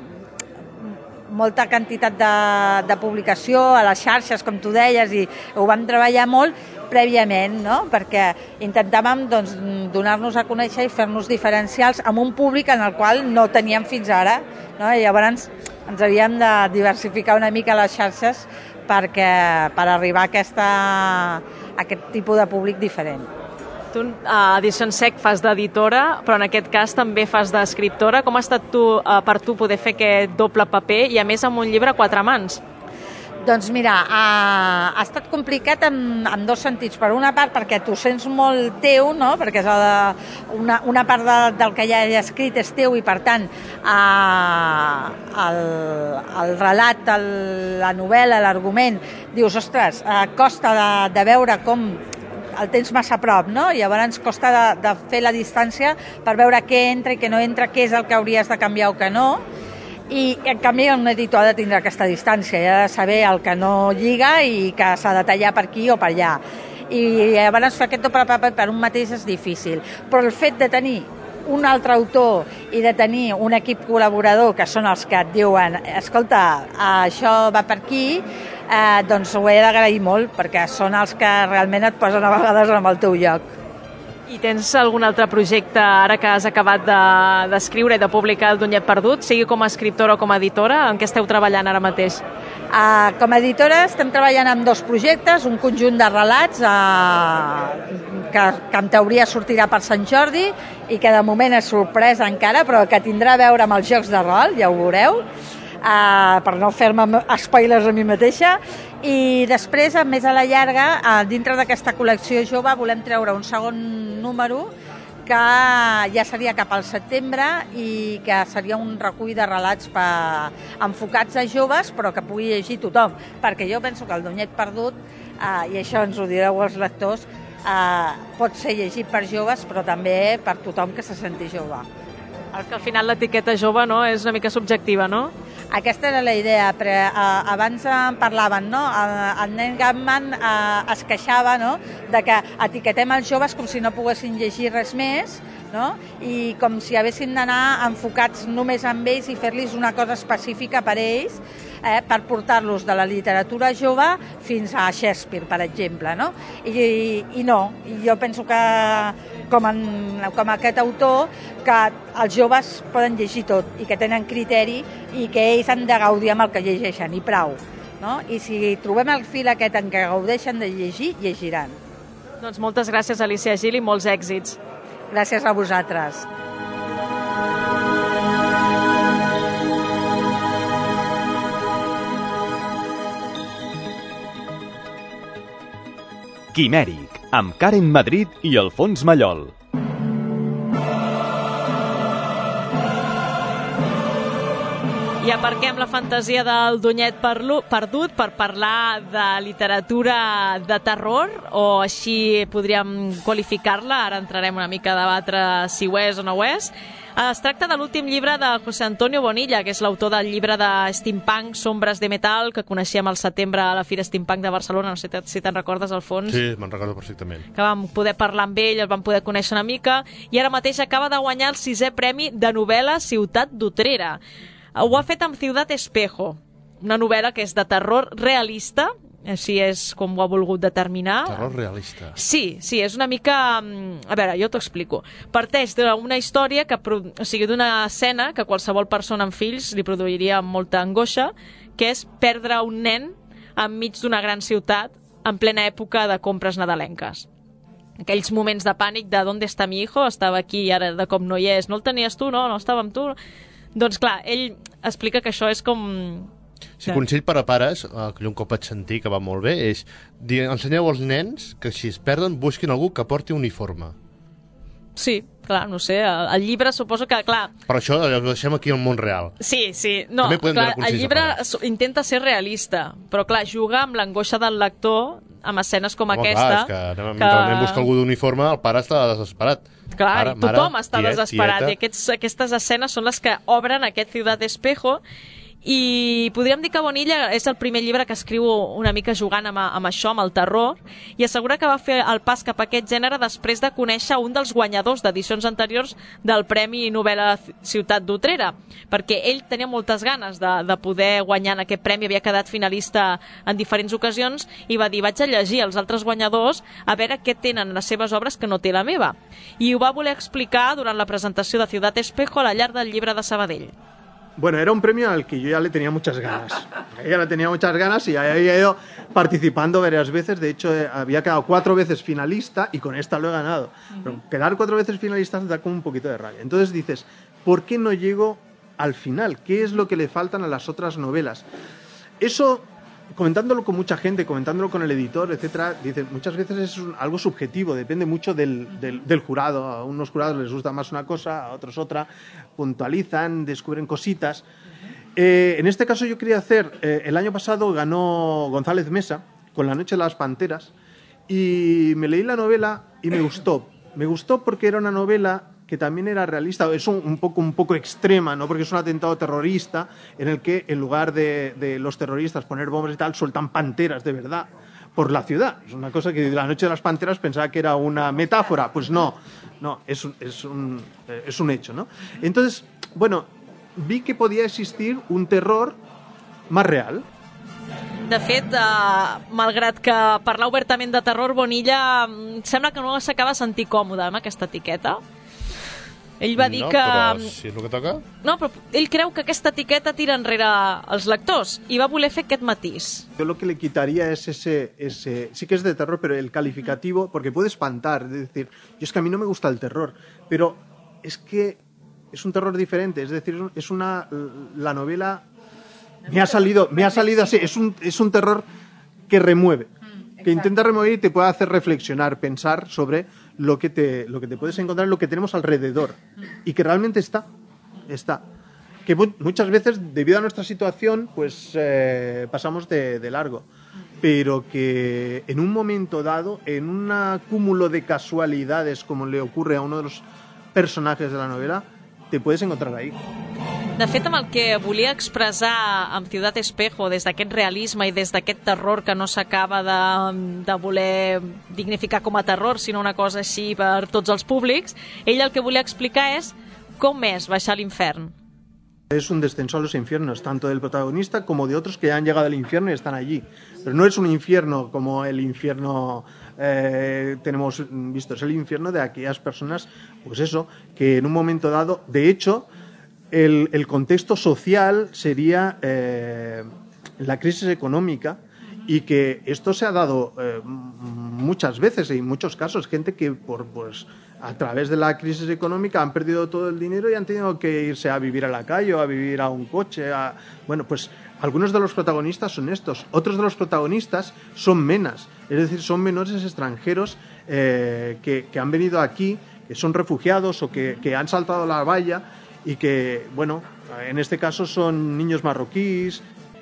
molta quantitat de, de publicació a les xarxes, com tu deies, i ho vam treballar molt prèviament, no?, perquè intentàvem doncs, donar-nos a conèixer i fer-nos diferencials amb un públic en el qual no teníem fins ara, no? I llavors ens havíem de diversificar una mica les xarxes perquè, per arribar a, aquesta, a aquest tipus de públic diferent. Tu a Edició Sec fas d'editora, però en aquest cas també fas d'escriptora. Com ha estat tu, eh, per tu poder fer aquest doble paper i a més amb un llibre a quatre mans? Doncs mira, ha, ha estat complicat en, en dos sentits. Per una part perquè t'ho sents molt teu, no?, perquè és el, una, una part de, del que ja he escrit és teu i per tant eh, el, el relat, el, la novel·la, l'argument, dius, ostres, eh, costa de, de veure com el tens massa a prop, no? I llavors costa de, de fer la distància per veure què entra i què no entra, què és el que hauries de canviar o què no. I en canvi un editor ha de tindre aquesta distància, ha de saber el que no lliga i que s'ha de tallar per aquí o per allà. I llavors fer aquest doble paper per un mateix és difícil. Però el fet de tenir un altre autor i de tenir un equip col·laborador que són els que et diuen escolta, això va per aquí, eh, doncs ho he d'agrair molt, perquè són els que realment et posen a vegades en el teu lloc. I tens algun altre projecte, ara que has acabat d'escriure de, i de publicar el Dunyet Perdut, sigui com a escriptora o com a editora, en què esteu treballant ara mateix? Uh, com a editora estem treballant en dos projectes, un conjunt de relats uh, que, que en teoria sortirà per Sant Jordi i que de moment és sorpresa encara, però que tindrà a veure amb els jocs de rol, ja ho veureu, uh, per no fer-me spoilers a mi mateixa. I després, més a la llarga, uh, dintre d'aquesta col·lecció jove volem treure un segon número que ja seria cap al setembre i que seria un recull de relats per, enfocats a joves, però que pugui llegir tothom, perquè jo penso que el Dunyet Perdut, eh, i això ens ho direu els lectors, eh, pot ser llegit per joves, però també per tothom que se senti jove. El que al final l'etiqueta jove, no?, és una mica subjectiva, no? Aquesta era la idea, però eh, abans en parlaven, no? El nen Gatman eh, es queixava, no?, de que etiquetem els joves com si no poguessin llegir res més, no?, i com si haguessin d'anar enfocats només amb ells i fer-los una cosa específica per ells, eh, per portar-los de la literatura jove fins a Shakespeare, per exemple, no? I, i, i no, jo penso que com, en, com aquest autor, que els joves poden llegir tot i que tenen criteri i que ells han de gaudir amb el que llegeixen, i prou, no? I si trobem el fil aquest en què gaudeixen de llegir, llegiran. Doncs moltes gràcies, Alicia Gil, i molts èxits. Gràcies a vosaltres. Quimèric, amb Karen Madrid i Alfons Mallol. I aparquem la fantasia del Dunyet Perdut per parlar de literatura de terror, o així podríem qualificar-la. Ara entrarem una mica a debatre si ho és o no ho és. Es tracta de l'últim llibre de José Antonio Bonilla, que és l'autor del llibre de Steampunk, Sombres de Metal, que coneixíem al setembre a la Fira Steampunk de Barcelona. No sé si te'n recordes, Alfons. Sí, me'n recordo perfectament. Que vam poder parlar amb ell, el vam poder conèixer una mica, i ara mateix acaba de guanyar el sisè premi de novel·la Ciutat d'Utrera. Ho ha fet amb Ciutat Espejo, una novel·la que és de terror realista, així és com ho ha volgut determinar. Terror realista. Sí, sí, és una mica... A veure, jo t'ho explico. Parteix d'una història, que, o sigui, d'una escena que qualsevol persona amb fills li produiria molta angoixa, que és perdre un nen enmig d'una gran ciutat en plena època de compres nadalenques. Aquells moments de pànic de «D'on està mi hijo? Estava aquí i ara de cop no hi és. No el tenies tu? No, no estava amb tu?» Doncs clar, ell explica que això és com... Si consell per a pares, que un cop vaig sentir que va molt bé, és dir, ensenyeu als nens que si es perden busquin algú que porti uniforme. Sí, clar, no sé, el, el llibre suposo que, clar... Però això ho deixem aquí al món real. Sí, sí, no, clar, el llibre intenta ser realista, però clar, juga amb l'angoixa del lector amb escenes com Home, aquesta... Clar, és que, que... mentre el nen busca algú d'uniforme, el pare està desesperat. Clar, Ara, i tothom mare, està tiet, desesperat, tieta. i aquests, aquestes escenes són les que obren aquest Ciutat Espejo, i podríem dir que Bonilla és el primer llibre que escriu una mica jugant amb, amb això, amb el terror, i assegura que va fer el pas cap a aquest gènere després de conèixer un dels guanyadors d'edicions anteriors del Premi Novel·la Ciutat d'Utrera, perquè ell tenia moltes ganes de, de poder guanyar en aquest premi, havia quedat finalista en diferents ocasions, i va dir, vaig a llegir els altres guanyadors a veure què tenen les seves obres que no té la meva, i ho va voler explicar durant la presentació de Ciutat Espejo a la llar del llibre de Sabadell. Bueno, era un premio al que yo ya le tenía muchas ganas. Ella le tenía muchas ganas y ya había ido participando varias veces. De hecho, eh, había quedado cuatro veces finalista y con esta lo he ganado. Uh-huh. Pero quedar cuatro veces finalista da como un poquito de rabia. Entonces dices, ¿por qué no llego al final? ¿Qué es lo que le faltan a las otras novelas? Eso, comentándolo con mucha gente, comentándolo con el editor, etcétera, dice, muchas veces es un, algo subjetivo, depende mucho del, del, del jurado. A unos jurados les gusta más una cosa, a otros otra, puntualizan, descubren cositas. Eh, en este caso yo quería hacer, eh, el año pasado ganó González Mesa con La noche de las panteras y me leí la novela y me gustó. Me gustó porque era una novela que también era realista, es un, un, poco, un poco extrema, ¿no? Porque es un atentado terrorista en el que en lugar de, de los terroristas poner bombas y tal, sueltan panteras de verdad por la ciudad. Es una cosa que La noche de las panteras pensaba que era una metáfora, pues no, no, es un, es un, es un hecho, ¿no? Entonces, bueno, vi que podía existir un terror más real. De fet, eh, malgrat que parlar obertament de terror, Bonilla mm, sembla que no s'acaba de sentir còmode amb aquesta etiqueta. Ell va dir no, que... però si és el que toca... No, però ell creu que aquesta etiqueta tira enrere els lectors i va voler fer aquest matís. Yo lo que le quitaría es ese, ese... Sí que es de terror, pero el calificativo, porque puede espantar. Es decir, yo es que a mí no me gusta el terror, pero es que es un terror diferente. Es decir, es una... La novela... Me ha salido, me ha salido así. Es un, es un terror que remueve. Que intenta remover y te puede hacer reflexionar, pensar sobre lo que te, lo que te puedes encontrar, lo que tenemos alrededor. Y que realmente está. Está. Que mu muchas veces, debido a nuestra situación, pues eh, pasamos de, de largo. Pero que en un momento dado, en un cúmulo de casualidades, como le ocurre a uno de los personajes de la novela, te puedes encontrar ahí. De fet, amb el que volia expressar amb Ciudad Espejo, des d'aquest realisme i des d'aquest terror que no s'acaba de, de voler dignificar com a terror, sinó una cosa així per tots els públics, ell el que volia explicar és com és baixar a l'infern. Es un descenso a los infiernos, tanto del protagonista como de otros que han llegado al infierno y están allí. Pero no es un infierno como el infierno eh, tenemos visto, es el infierno de aquellas personas, pues eso, que en un momento dado, de hecho, el, el contexto social sería eh, la crisis económica, y que esto se ha dado eh, muchas veces, en muchos casos, gente que por pues a través de la crisis económica han perdido todo el dinero y han tenido que irse a vivir a la calle o a vivir a un coche. A... Bueno, pues algunos de los protagonistas son estos, otros de los protagonistas son menas, es decir, son menores extranjeros eh, que, que han venido aquí, que son refugiados o que, que han saltado la valla y que, bueno, en este caso son niños marroquíes.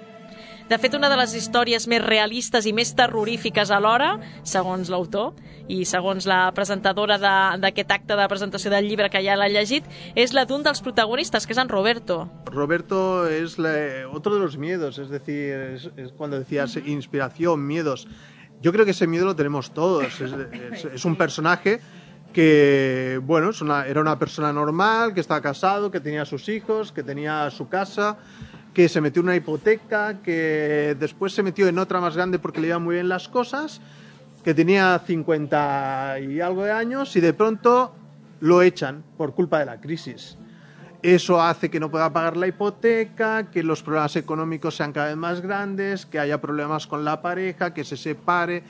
De fet, una de les històries més realistes i més terrorífiques alhora, segons l'autor i segons la presentadora d'aquest acte de presentació del llibre que ja l'ha llegit, és la d'un dels protagonistes, que és en Roberto. Roberto es la, otro de los miedos, es decir, es, es cuando decías inspiración, miedos. Yo creo que ese miedo lo tenemos todos. Es, es, es un personaje que, bueno, es una, era una persona normal, que estaba casado, que tenía sus hijos, que tenía su casa, que se metió en una hipoteca, que después se metió en otra más grande porque le iban muy bien las cosas, que tenía cincuenta y algo de años y de pronto lo echan por culpa de la crisis. Eso hace que no pueda pagar la hipoteca, que los problemas económicos sean cada vez más grandes, que haya problemas con la pareja, que se separe,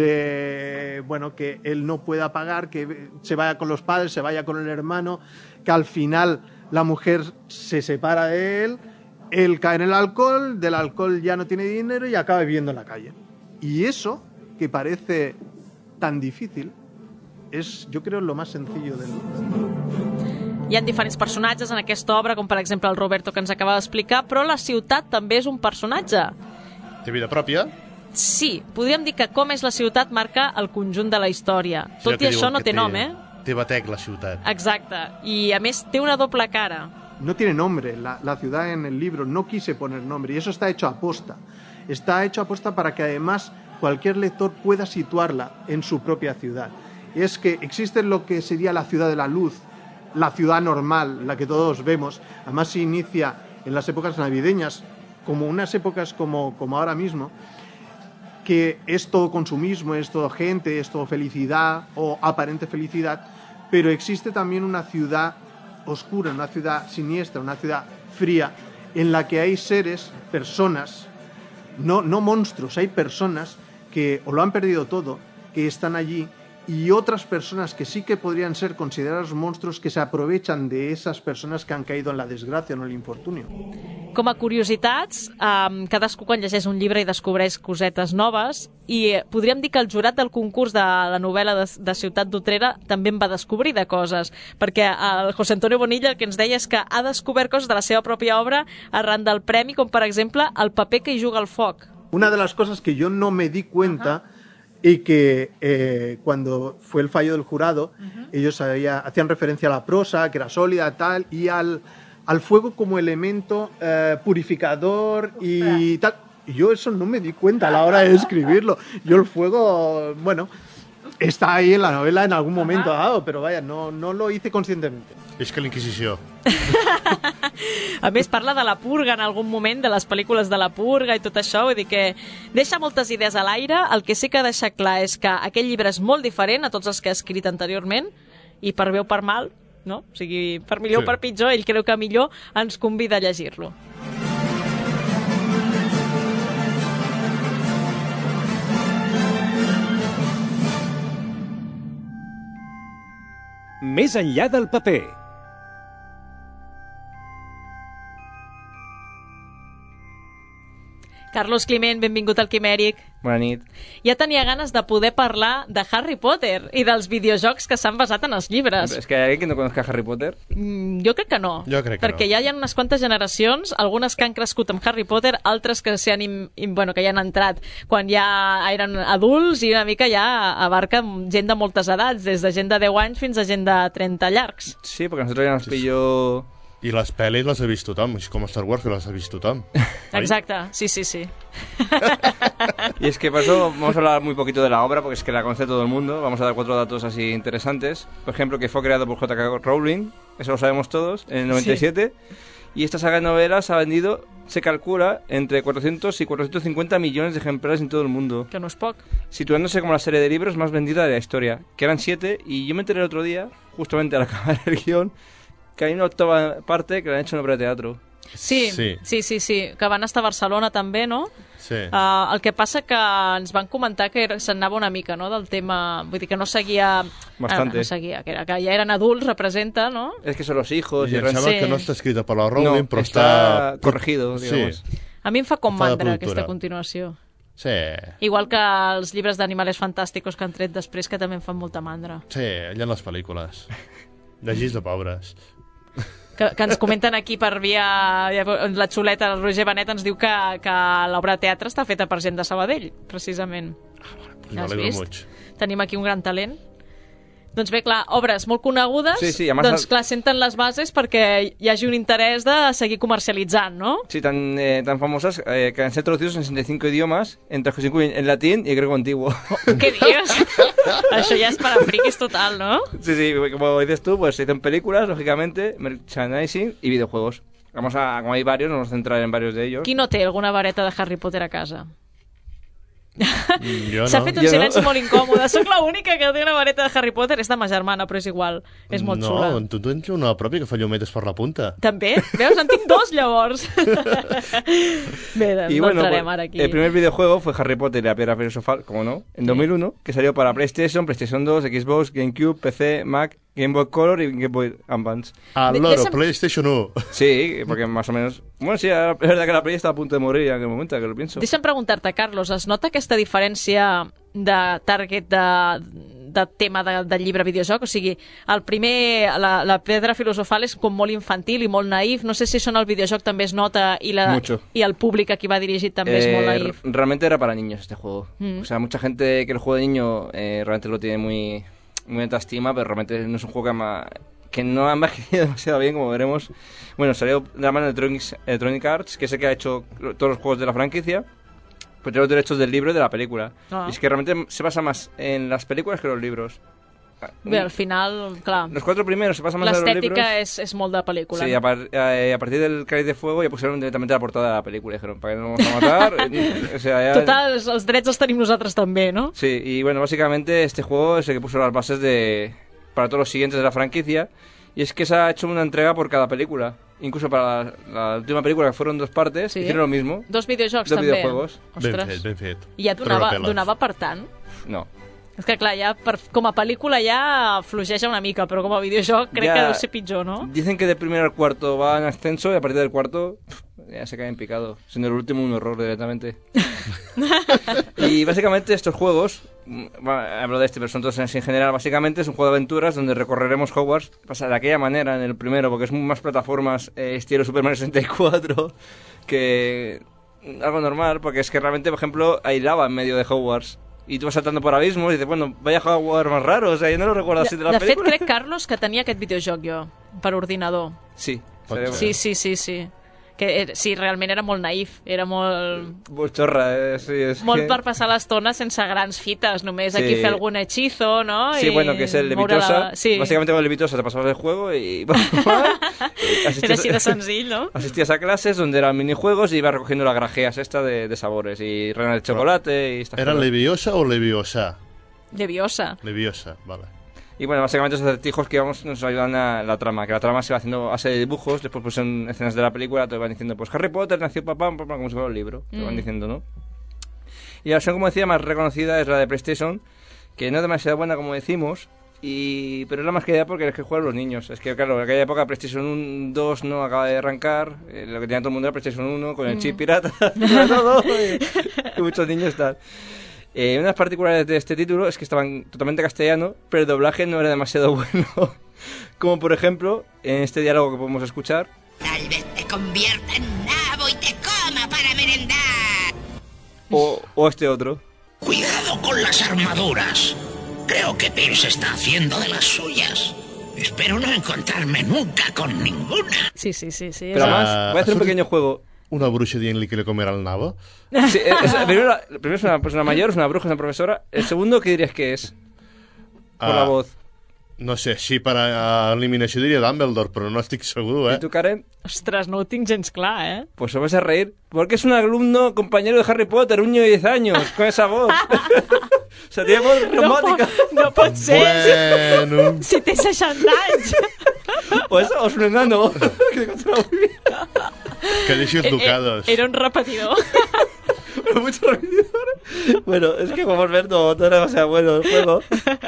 que, bueno, que él no pueda pagar, que se vaya con los padres, se vaya con el hermano, que al final la mujer se separa de él. Él cae en el alcohol, del alcohol ya no tiene dinero y acaba viviendo en la calle. Y eso, que parece tan difícil, és, jo crec, lo més senzill del... Hi ha diferents personatges en aquesta obra, com per exemple el Roberto que ens acaba d'explicar, però la ciutat també és un personatge. Té vida pròpia? Sí, podríem dir que com és la ciutat marca el conjunt de la història. Tot i això no té nom, eh? Té batec, la ciutat. Exacte. I a més té una doble cara. No tiene nombre, la, la ciudad en el libro, no quise poner nombre y eso está hecho a posta. Está hecho a posta para que además cualquier lector pueda situarla en su propia ciudad. Y es que existe lo que sería la ciudad de la luz, la ciudad normal, la que todos vemos. Además se inicia en las épocas navideñas, como unas épocas como, como ahora mismo, que es todo consumismo, es todo gente, es todo felicidad o aparente felicidad, pero existe también una ciudad oscura, una ciudad siniestra, una ciudad fría, en la que hay seres, personas, no, no monstruos, hay personas que o lo han perdido todo, que están allí, y otras personas que sí que podrían ser considerados monstruos que se aprovechan de esas personas que han caído en la desgracia o en el infortunio. Com a curiositats, eh, cadascú quan llegeix un llibre i descobreix cosetes noves, i podríem dir que el jurat del concurs de la novel·la de, de Ciutat d'Utrera també en va descobrir de coses, perquè el José Antonio Bonilla el que ens deia és que ha descobert coses de la seva pròpia obra arran del premi, com per exemple el paper que hi juga el foc. Una de las cosas que yo no me di cuenta uh-huh. y que eh, cuando fue el fallo del jurado, uh-huh. ellos había, hacían referencia a la prosa, que era sólida, tal, y al, al fuego como elemento eh, purificador y tal. Y yo eso no me di cuenta a la hora de escribirlo. Yo el fuego, bueno, está ahí en la novela en algún momento dado, pero vaya, no, no lo hice conscientemente. És que l'Inquisició. A més, parla de la purga en algun moment, de les pel·lícules de la purga i tot això, vull dir que deixa moltes idees a l'aire. El que sí que deixa clar és que aquell llibre és molt diferent a tots els que ha escrit anteriorment, i per bé o per mal, no? O sigui, per millor Sí. o per pitjor, ell creu que millor ens convida a llegir-lo. Més enllà del paper. Carlos Climent, benvingut al Quimèric. Bona nit. Ja tenia ganes de poder parlar de Harry Potter i dels videojocs que s'han basat en els llibres. ¿Es que hay alguien que no conozca Harry Potter? Mm, jo crec que no. Jo crec que perquè no. ja hi ha unes quantes generacions, algunes que han crescut amb Harry Potter, altres que, s'hi han, im, im, bueno, que ja han entrat quan ja eren adults, i una mica ja abarca gent de moltes edats, des de gent de deu anys fins a gent de trenta llargs. Sí, porque nosotros ya nos pilló... I les pel·lis les ha vist tothom, és com Star Wars, que les ha vist tothom. Exacte, sí, sí, sí. Y es que por eso vamos a hablar muy poquito de la obra, porque es que la conoce todo el mundo. Vamos a dar cuatro datos así interesantes. Por ejemplo, que fue creado por J K Rowling, eso lo sabemos todos, en el noventa y siete. Sí. Y esta saga de novelas ha vendido, se calcula, entre cuatrocientos y cuatrocientos cincuenta millones de ejemplares en todo el mundo. Que no es poc. Situándose como la serie de libros más vendida de la historia, que eran siete, y yo me enteré el otro día, justamente al acabar el guión, que hay una octava parte que la han hecho en obra de teatro. Sí, sí, sí, sí, sí, que van estar a Barcelona també, no? Sí. Uh, el que passa que ens van comentar que se'n anava una mica, no?, del tema, vull dir que no seguia... Bastante. Uh, no seguia, que, era, que ja eren adults, representa, no? Es que son los hijos... I y em sembla Sí. que no està escrita per la Rowling, No, però està està... corregido, digamos. Sí. A mi em fa com Fa de mandra productora. aquesta continuació. Sí. Igual que els llibres d'Animales Fantàsticos que han tret després, que també em fan molta mandra. Sí, allà en les pel·lícules. Llegís de pobres. Que, que ens comenten aquí per via... La xuleta, el Roger Benet, ens diu que, que l'obra de teatre està feta per gent de Sabadell, precisament. Pues Has m'alegro vist? mucho. Tenim aquí un gran talent. Doncs bé, clar, obres molt conegudes, Sí, sí, además doncs el- clar, senten les bases perquè hi hagi un interès de seguir comercialitzant, no? Sí, tan, eh, tan famosas eh, que han sido traducidos en sesenta y cinco idiomas, entre los que se incluyen en latín y griego antiguo. Què dius? Això ja és per a friquis total, no? Sí, sí, como dices tú, pues se hicieron películas, lògicamente, merchandising y videojuegos. Vamos a, como hay varios, nos vamos a centrar en varios de ellos. Qui no té alguna vareta de Harry Potter a casa? Jo S'ha no. fet un Jo no. silenci molt incòmode. Soc l'única que té una vareta de Harry Potter. És de ma germana, però és igual. És molt no, xula. No, tu tens una pròpia que fa llumetes per la punta. També? Veus? En tinc dos, llavors. Bé, doncs Y no bueno, entrarem pues, ara aquí. el primer videojuego fue Harry Potter y la piedra filosofal, como no, en dos mil uno, que salió para PlayStation, PlayStation dos, Xbox, GameCube, P C, Mac, Game Boy Color y Game Boy Advance. Al De- loro, deixa'm- PlayStation uno. Sí, porque más o menos... Bueno, sí, es verdad que la Play estaba a punto de morir en aquel momento, que lo pienso. Deixa'm preguntar-te, Carlos, es nota aquesta diferència de target de, de tema de, de llibre videojoc? O sigui, el primer, la, la pedra filosofal és com molt infantil i molt naïf. No sé si això en el videojoc també es nota i, la, Mucho. i el públic a qui va dirigit també és molt Eh, naïf. r- realmente era para niños este juego. Mm. O sea, mucha gente que el juego de niño eh, realmente lo tiene muy, muy alta estima, pero realmente no es un juego que, ama- que no ha envejecido demasiado bien, como veremos. Bueno, salió de la mano de Electronic, Electronic Arts, que es el que ha hecho todos los juegos de la franquicia, pues tiene los derechos del libro y de la película. Ah. Y es que realmente se basa más en las películas que en los libros. Bé, al final, clar, Los cuatro primeros se basan más en los libros. l'estètica és, és molt de pel·lícula. Sí, no? a, par- eh, a partir del Cáliz de Fuego ya pusieron directamente la portada de la película. Dijeron, ¿para qué nos vamos a matar? o sea, ya... Total, els, els drets els tenim nosaltres també, no? Sí, y bueno, básicamente este juego es el que puso las bases de para todos los siguientes de la franquicia. Y es que se ha hecho una entrega por cada película. Incluso para la, la última película, que fueron dos partes, Sí. hicieron lo mismo. Dos videojocs Dos també. videojuegos. Ben Ostres. fet, ben fet. I ja donava, Treure peles. donava per tant? No. És que clar, ja per, com a pel·lícula ja fluixeja una mica, però com a videojoc crec Ja- que deu ser pitjor, no? Dicen que del primero al cuarto va en ascenso y a partir del cuarto pf, ya se cae en picado. Siendo el último un horror directamente. Y básicamente estos juegos, mm, bueno, hablo de este, pero son todos en en general, básicamente es un juego de aventuras donde recorreremos Hogwarts, pasa de aquella manera en el primero, porque es más plataformas eh, estilo Super Mario sesenta y cuatro que algo normal, porque es que realmente, por ejemplo, hay lava en medio de Hogwarts. Y tú vas saltando por abismos y dices, bueno, vaya Hogwarts más raro, o sea, yo no lo recuerdo así de la de fet, película. crec, Carlos, que tenia aquest videojoc jo, per ordinador. Sí, Pot sería- Sí, sí, sí, sí. que era, sí, realment era molt naïf, era molt... Molt xorra, eh? Sí, és Molt que... per passar l'estona sense grans fites, només Sí. aquí fer algun hechizo, ¿no? Sí, y bueno, que es el moure Levitosa. la- Sí, Básicamente con el Levitosa te pasabas el juego y... bueno, era així de senzill, no? Asistías a clases donde eran minijuegos y ibas recogiendo las grajeas esta de, de sabores y reina de chocolate y estas ¿Era cosas. Leviosa o Leviosa? Leviosa. Leviosa, vale. Y bueno, básicamente esos acertijos que vamos, nos ayudan a la trama, que la trama se va haciendo a base de dibujos, después pues en escenas de la película te van diciendo, pues Harry Potter nació papá, papá, como si fuera un libro, te van Mm. diciendo, ¿no? Y la versión, como decía, más reconocida es la de PlayStation, que no es demasiado buena, como decimos, y pero es la más querida porque es que juegan los niños. Es que, claro, en aquella época PlayStation uno, dos no acaba de arrancar, eh, lo que tenía todo el mundo era PlayStation uno, con el Mm. chip pirata, y todo, y, y muchos niños tal. Eh, una de las particularidades de este título es que estaban totalmente castellano, pero el doblaje no era demasiado bueno. Como por ejemplo, en este diálogo que podemos escuchar. Tal vez te convierta en nabo y te coma para merendar. O, o este otro. Cuidado con las armaduras. Creo que Pierce está haciendo de las suyas. Espero no encontrarme nunca con ninguna. Sí, sí, sí, sí. Pero además, voy a hacer un pequeño juego. Una bruixa dient-li que le comerà el nabo? Sí, es, es- primero, la- primero es una persona mayor, es una bruja, es una profesora. El segundo, ¿qué dirías que es? Por la Ah, voz. No sé, sí, per a eliminació diria Dumbledore, però no estic segur, eh? ¿Y tú, Karen? Ostres, no ho tinc gens clar, eh? Pues os vais a reír. Porque es un alumno compañero de Harry Potter, un niño de diez años, con esa voz. O sea, tiene voz robótica. No, no pot ser. Bueno. Si té seixanta anys. O eso, o es un enano. Que deixi els Eh, eh, ducados. Era un repetidor. Pero mucho repetidor. Bueno, es que como ver, no, no era demasiado bueno el juego.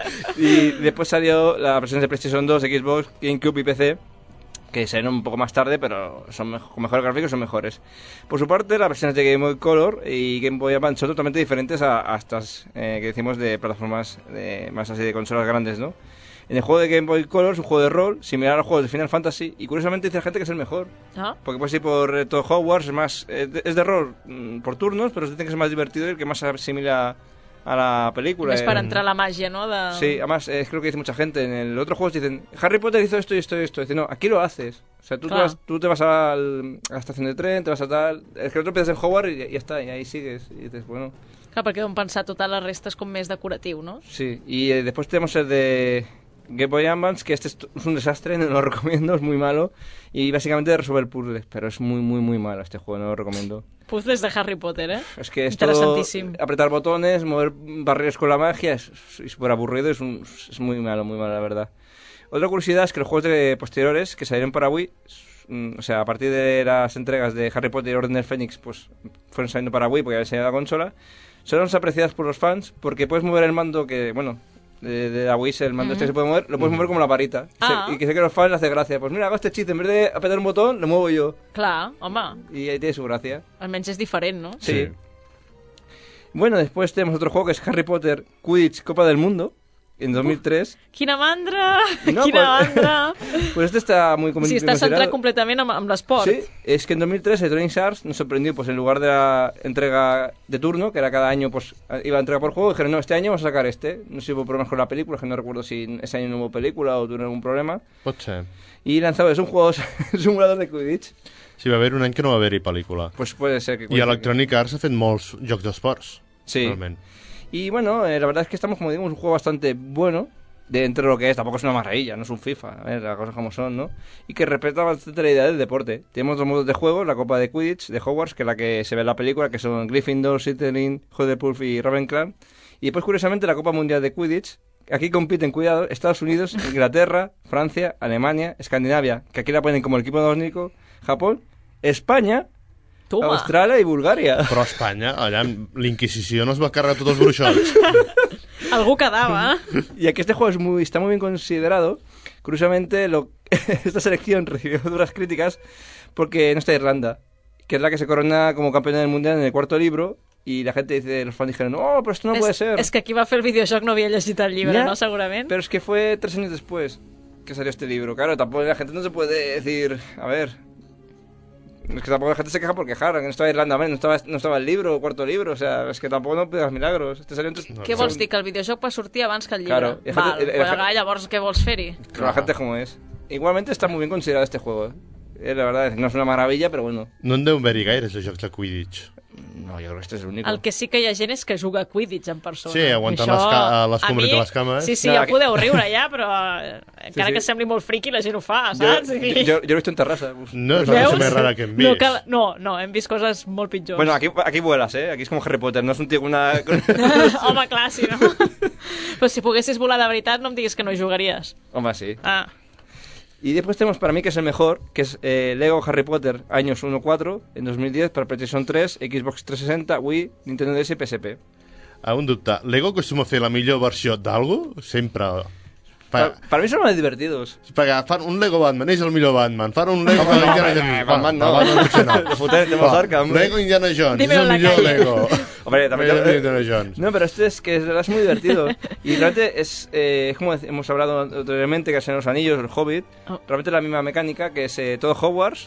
Y después salió la versión de PlayStation dos, Xbox, GameCube y P C, que salieron un poco más tarde, pero son mej- con mejores gráficos, son mejores. Por su parte, las versiones de Game Boy Color y Game Boy Advance son totalmente diferentes a, a estas eh, que decimos de plataformas de, más así de consolas grandes, ¿no? En el juego de Game Boy Color es un juego de rol similar a los juegos de Final Fantasy y curiosamente dice la gente que es el mejor. Ah. Porque puedes ir por eh, todo Hogwarts, es más eh, de- es de rol mm, por turnos, pero dicen que es más divertido y el que más se asimila a la película. Més per Eh, entrar la màgia, no? De... Sí, además eh, creo que dice mucha gente. En el otro juego dicen, Harry Potter hizo esto y esto y esto. Dicen, no, aquí lo haces. O sea, tú, te Claro. vas, tú te vas al- a la estación de tren, te vas a tal... Es que el otro empiezas en Hogwarts y ya ya está, y ahí sigues. Y dices, bueno... Clar, perquè hem pensat tota la resta és com més decoratiu, no? Sí, y eh, después tenemos el de Game Boy Advance, que este es, es un desastre, no lo recomiendo, es muy malo. Y básicamente de resolver puzzles, pero es muy, muy, muy malo este juego, no lo recomiendo. Puzzles de Harry Potter, eh? Es que es todo Interesantíssim. apretar botones, mover barreras con la magia, es es súper aburrido, es, un- es muy malo, muy malo, la verdad. Otra curiosidad es que los juegos de posteriores que salieron para Wii, mm, o sea, a partir de las entregas de Harry Potter y Orden del Fénix, pues fueron saliendo para Wii porque había salido la consola, son apreciadas por los fans porque puedes mover el mando que, bueno, de, de la Wii, el mando este que se puede mover, lo puedes mover como la varita. Y se- Ah. Y que sé que a los fans les hace gracia. Pues mira, hago este chiste, en vez de apretar un botón, lo muevo yo. Clar, home, Y ahí tiene su gracia. almenys és diferent, no? Sí. Bueno, después tenemos otro juego que es Harry Potter Quidditch Copa del Mundo, en dos mil tres. Quina mandra! No, Quina pues- mandra! Pues este está muy com- Sí, està considerado. centrat completament amb, amb l'esport. Sí, es que en dos mil tres Electronic Arts nos sorprendió, pues en lugar de la entrega de turno, que era cada año, pues iba a entrega por juego, dijeron, no, este año vamos a sacar este. No sé si hubo problemas con la película, que no recuerdo si ese año no hubo película o tuvieron algún problema. Pot ser. Y lanzado, es un juego un simulador de Quidditch. Sí, va haver un any que no va haver-hi pel·lícula. Pues puede ser que... I Electronic Arts ha fet molts jocs d'esports. Sí. Realment. Y bueno, eh, la verdad es que estamos, como digo, un juego bastante bueno, de entre lo que es, tampoco es una maravilla, no es un FIFA, a ver, las cosas como son, ¿no? Y que respeta bastante la idea del deporte. Tenemos dos modos de juego, la Copa de Quidditch de Hogwarts, que es la que se ve en la película, que son Gryffindor, Slytherin, Hufflepuff y Ravenclaw. Y después, curiosamente, la Copa Mundial de Quidditch. Aquí compiten, cuidado, Estados Unidos, Inglaterra, Francia, Alemania, Escandinavia, que aquí la ponen como el equipo nórdico, Japón, España, Toma. Australia y Bulgaria. Però a Espanya, allà, l'Inquisició no es va carregar tots els bruixots. Algú quedava, eh? Y aquí este juego es muy, está muy bien considerado. Curiosamente, lo, esta selección recibió duras críticas porque no está Irlanda, que es la que se corona como campeona del mundial en el cuarto libro. Y la gente dice, los fans dijeron, no, pero esto no és, puede ser. És que qui va fer el videojoc no havia llegit el llibre, Ya, no? Segurament. Pero es que fue tres años después que salió este libro. Claro, tampoco la gente no se puede decir, a ver. Es que tampoco la gente se queja por quejar, que no estaba Irlanda, no estaba, no estaba el libro, el cuarto libro, o sea, es que tampoco no pegas milagros. Este salió en tres... Què vols dir, que el videojoc va sortir abans que el llibre? Claro. I la Val, gente- i la però gente- llavors què vols fer-hi? Pero la gente como es. Igualmente está muy bien considerado este juego. ¿eh? eh, la verdad, no es una maravilla, pero bueno. No en deuen haver-hi gaires, els jocs de Quidditch. No, jo crec que este és l'únic. El que sí que hi ha gent és que juga a Quidditch en persona. Sí, aguantant les, ca les combres de les cames. Sí, sí, no, ja aquí... podeu riure ja, però eh, encara sí, sí. que sembli molt friqui, la gent ho fa, saps? Jo, jo, jo, jo he visto en terrassa. No és la cosa més rara que hem vist. No, cal... no, no, hem vist coses molt pitjors. Bueno, aquí, aquí vuelas, eh? Aquí és com Harry Potter, no és un tio una... Home, clar, sí, no? Però si poguessis volar de veritat, no em diguis que no hi jugaries. Home, sí. Ah. Y después tenemos para mí que es el mejor, que es eh, Lego Harry Potter años uno cuatro, en dos mil diez, para PlayStation tres, Xbox trescientos sesenta, Wii, Nintendo D S i P S P. Ah, un dubte. Lego acostuma a fer la millor versió d'algo? Sempre... Para, para mí son más divertidos. Perquè fan un Lego Batman, és el millor Batman. Fan un Lego no, Indiana Jones. Batman no. Batman no. Lego Indiana Jones, es el millor Lego. Hombre, también Lego Indiana Jones. No, pero este es que es, es muy divertido. Y realmente es, eh, como hemos hablado anteriormente, que es en los anillos, el Hobbit. Oh. Realmente la misma mecánica, que es eh, todo Hogwarts,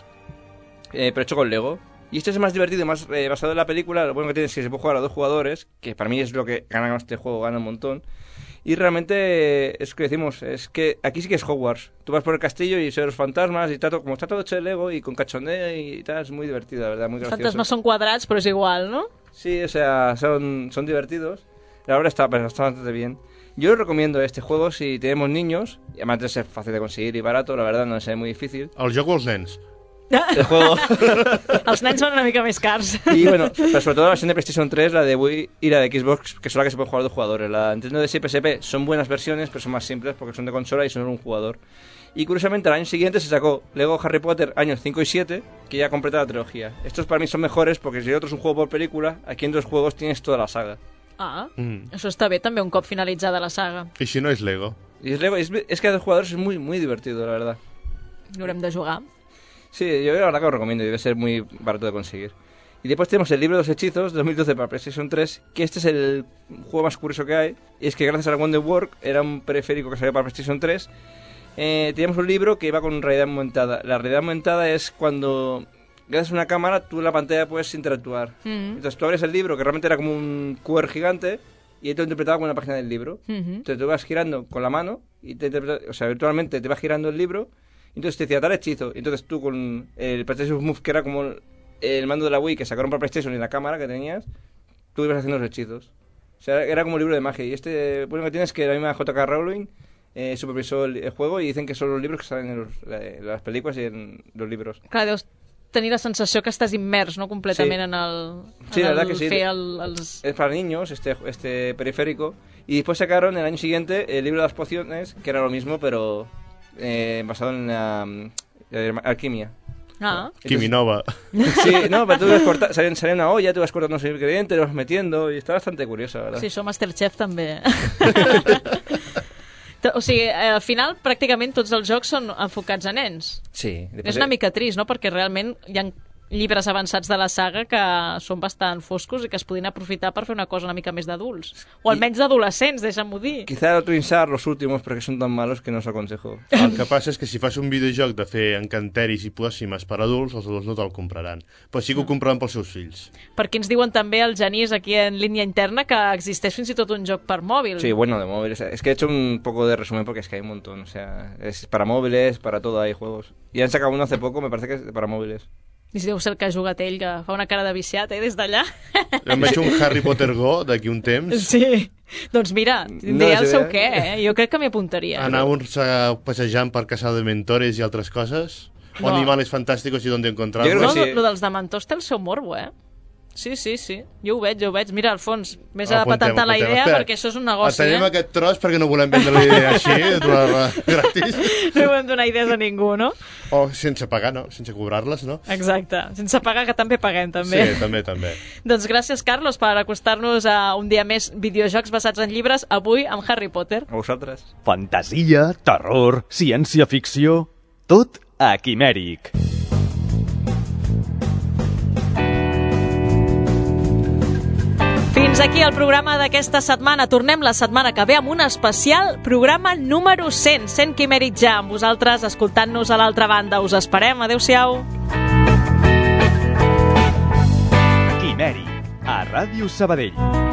eh, pero hecho con Lego. Y este es más divertido, más eh, basado en la película. Lo bueno que tiene es que se puede jugar a dos jugadores, que para mí es lo que gana este juego, gana un montón. Y realmente es que decimos, es que aquí sí que es Hogwarts. Tú vas por el castillo y se ven los fantasmas y todo, como está todo hecho de Lego y con cachondeo y tal, es muy divertido, la verdad, muy gracioso. Los fantasmas son cuadrados, pero es igual, ¿no? Sí, o sea, son, son divertidos. La verdad está, está bastante bien. Yo os recomiendo este juego si tenemos niños, y además de ser fácil de conseguir y barato, la verdad no es muy difícil. El joc o els nens? El juego. Els nens son una mica més cars. Y bueno, pero sobre todo la versión de PlayStation tres, la de Wii y la de Xbox, que son las que se puede jugar dos jugadores. La Nintendo D S y P S P son buenas versiones, pero son más simples porque son de consola y son un jugador. Y curiosamente, al año siguiente se sacó Lego Harry Potter años cinco y siete, que ya completa la trilogía. Estos para mí son mejores porque si el otro es un juego por película, aquí en dos juegos tienes toda la saga. Ah, mm. Això està bé també un cop finalitzada la saga. I si no és Lego? Y es Lego, es, es que a dos jugadores es muy, muy divertido, la verdad. Lo haurem de jugar. Sí, yo la verdad que lo recomiendo y debe ser muy barato de conseguir. Y después tenemos el libro de los hechizos de dos mil doce para PlayStation tres, que este es el juego más curioso que hay. Y es que gracias a Wonderwork, era un periférico que salió para PlayStation tres, eh, teníamos un libro que iba con realidad aumentada. La realidad aumentada es cuando, gracias a una cámara, tú en la pantalla puedes interactuar. Mm-hmm. Entonces tú abres el libro, que realmente era como un Q R gigante, y te lo interpretaba como una página del libro. Mm-hmm. Entonces tú vas girando con la mano, y te o sea, virtualmente te va girando el libro. Entonces te decía tal hechizo. Y entonces tú con el PlayStation Move, que era como el mando de la Wii que sacaron para PlayStation y la cámara que tenías, tú ibas haciendo los hechizos. O sea, era como un libro de magia. Y este, bueno, que tienes que la misma J K Rowling eh, supervisó el, el juego y dicen que son los libros que salen en, los, en las películas y en los libros. Clar, deus tenir la sensació que estàs immers, no?, completament sí. en el... En sí, la verdad el, que sí. El, els... Es para niños este, este periférico. Y después sacaron el año siguiente el libro de las pociones, que era lo mismo, pero... Eh, basado en la, la alquimia. Ah. Quiminova. Sí, no, pero tú vas cortar, salía, salía una olla, tú vas cortando los ingredientes, los vas metiendo, y está bastante curioso, ¿verdad? Sí, això Masterchef també. O sigui, al final pràcticament tots els jocs són enfocats a nens. Sí. És una mica trist, no?, perquè realment hi ha llibres avançats de la saga que són bastant foscos i que es podien aprofitar per fer una cosa una mica més d'adults. O almenys d'adolescents, deixa'm-ho dir. Quizá utilitzar los últimos perquè són tan malos que no os aconsejo. El que passa és que si fas un videojoc de fer encanteris i pòssimes per adults, els adults no te'l compraran. Però sí que ho compraran pels seus fills. Perquè ens diuen també el Genís aquí en línia interna que existeix fins i tot un joc per mòbil. Sí, bueno, de móviles. Es que he hecho un poco de resumen porque es que hay un montón. O sea, es para móviles, para todo hay juegos. Y han sacado uno hace poco, me parece que es para móviles. I si deu ser el que ha jugat ell, que fa una cara de viciat, eh, des d'allà. Em veig un Harry Potter Go d'aquí un temps. Sí, doncs mira, tindria no, el seu què, eh? Jo crec que m'hi apuntaria. Anar-nos passejant per Casa de Mentores i altres coses? O no. Animales fantàsticos i on encontrar-los? No, sí. Lo dels dementors té el seu morbo, eh? Sí, sí, sí. Jo ho veig, jo ho veig. Mira, Alfons, més a patentar la idea Espera, perquè això és un negoci, eh? Tenim aquest tros perquè no volem vendre la idea així, gratis. No volem donar idees a ningú, no? O sense pagar, no? Sense cobrar-les, no? Exacte. Sense pagar, que també paguem, també. Sí, també, també. Doncs gràcies, Carlos, per acostar-nos a un dia més videojocs basats en llibres, avui amb Harry Potter. A vosaltres. Fantasia, terror, ciència-ficció, tot a Quimèric. Fins aquí el programa d'aquesta setmana. Tornem la setmana que ve amb un especial programa número cent. cent Quimèric ja, amb vosaltres escoltant-nos a l'altra banda. Us esperem. Adéu-siau. Quimèric, a Ràdio Sabadell.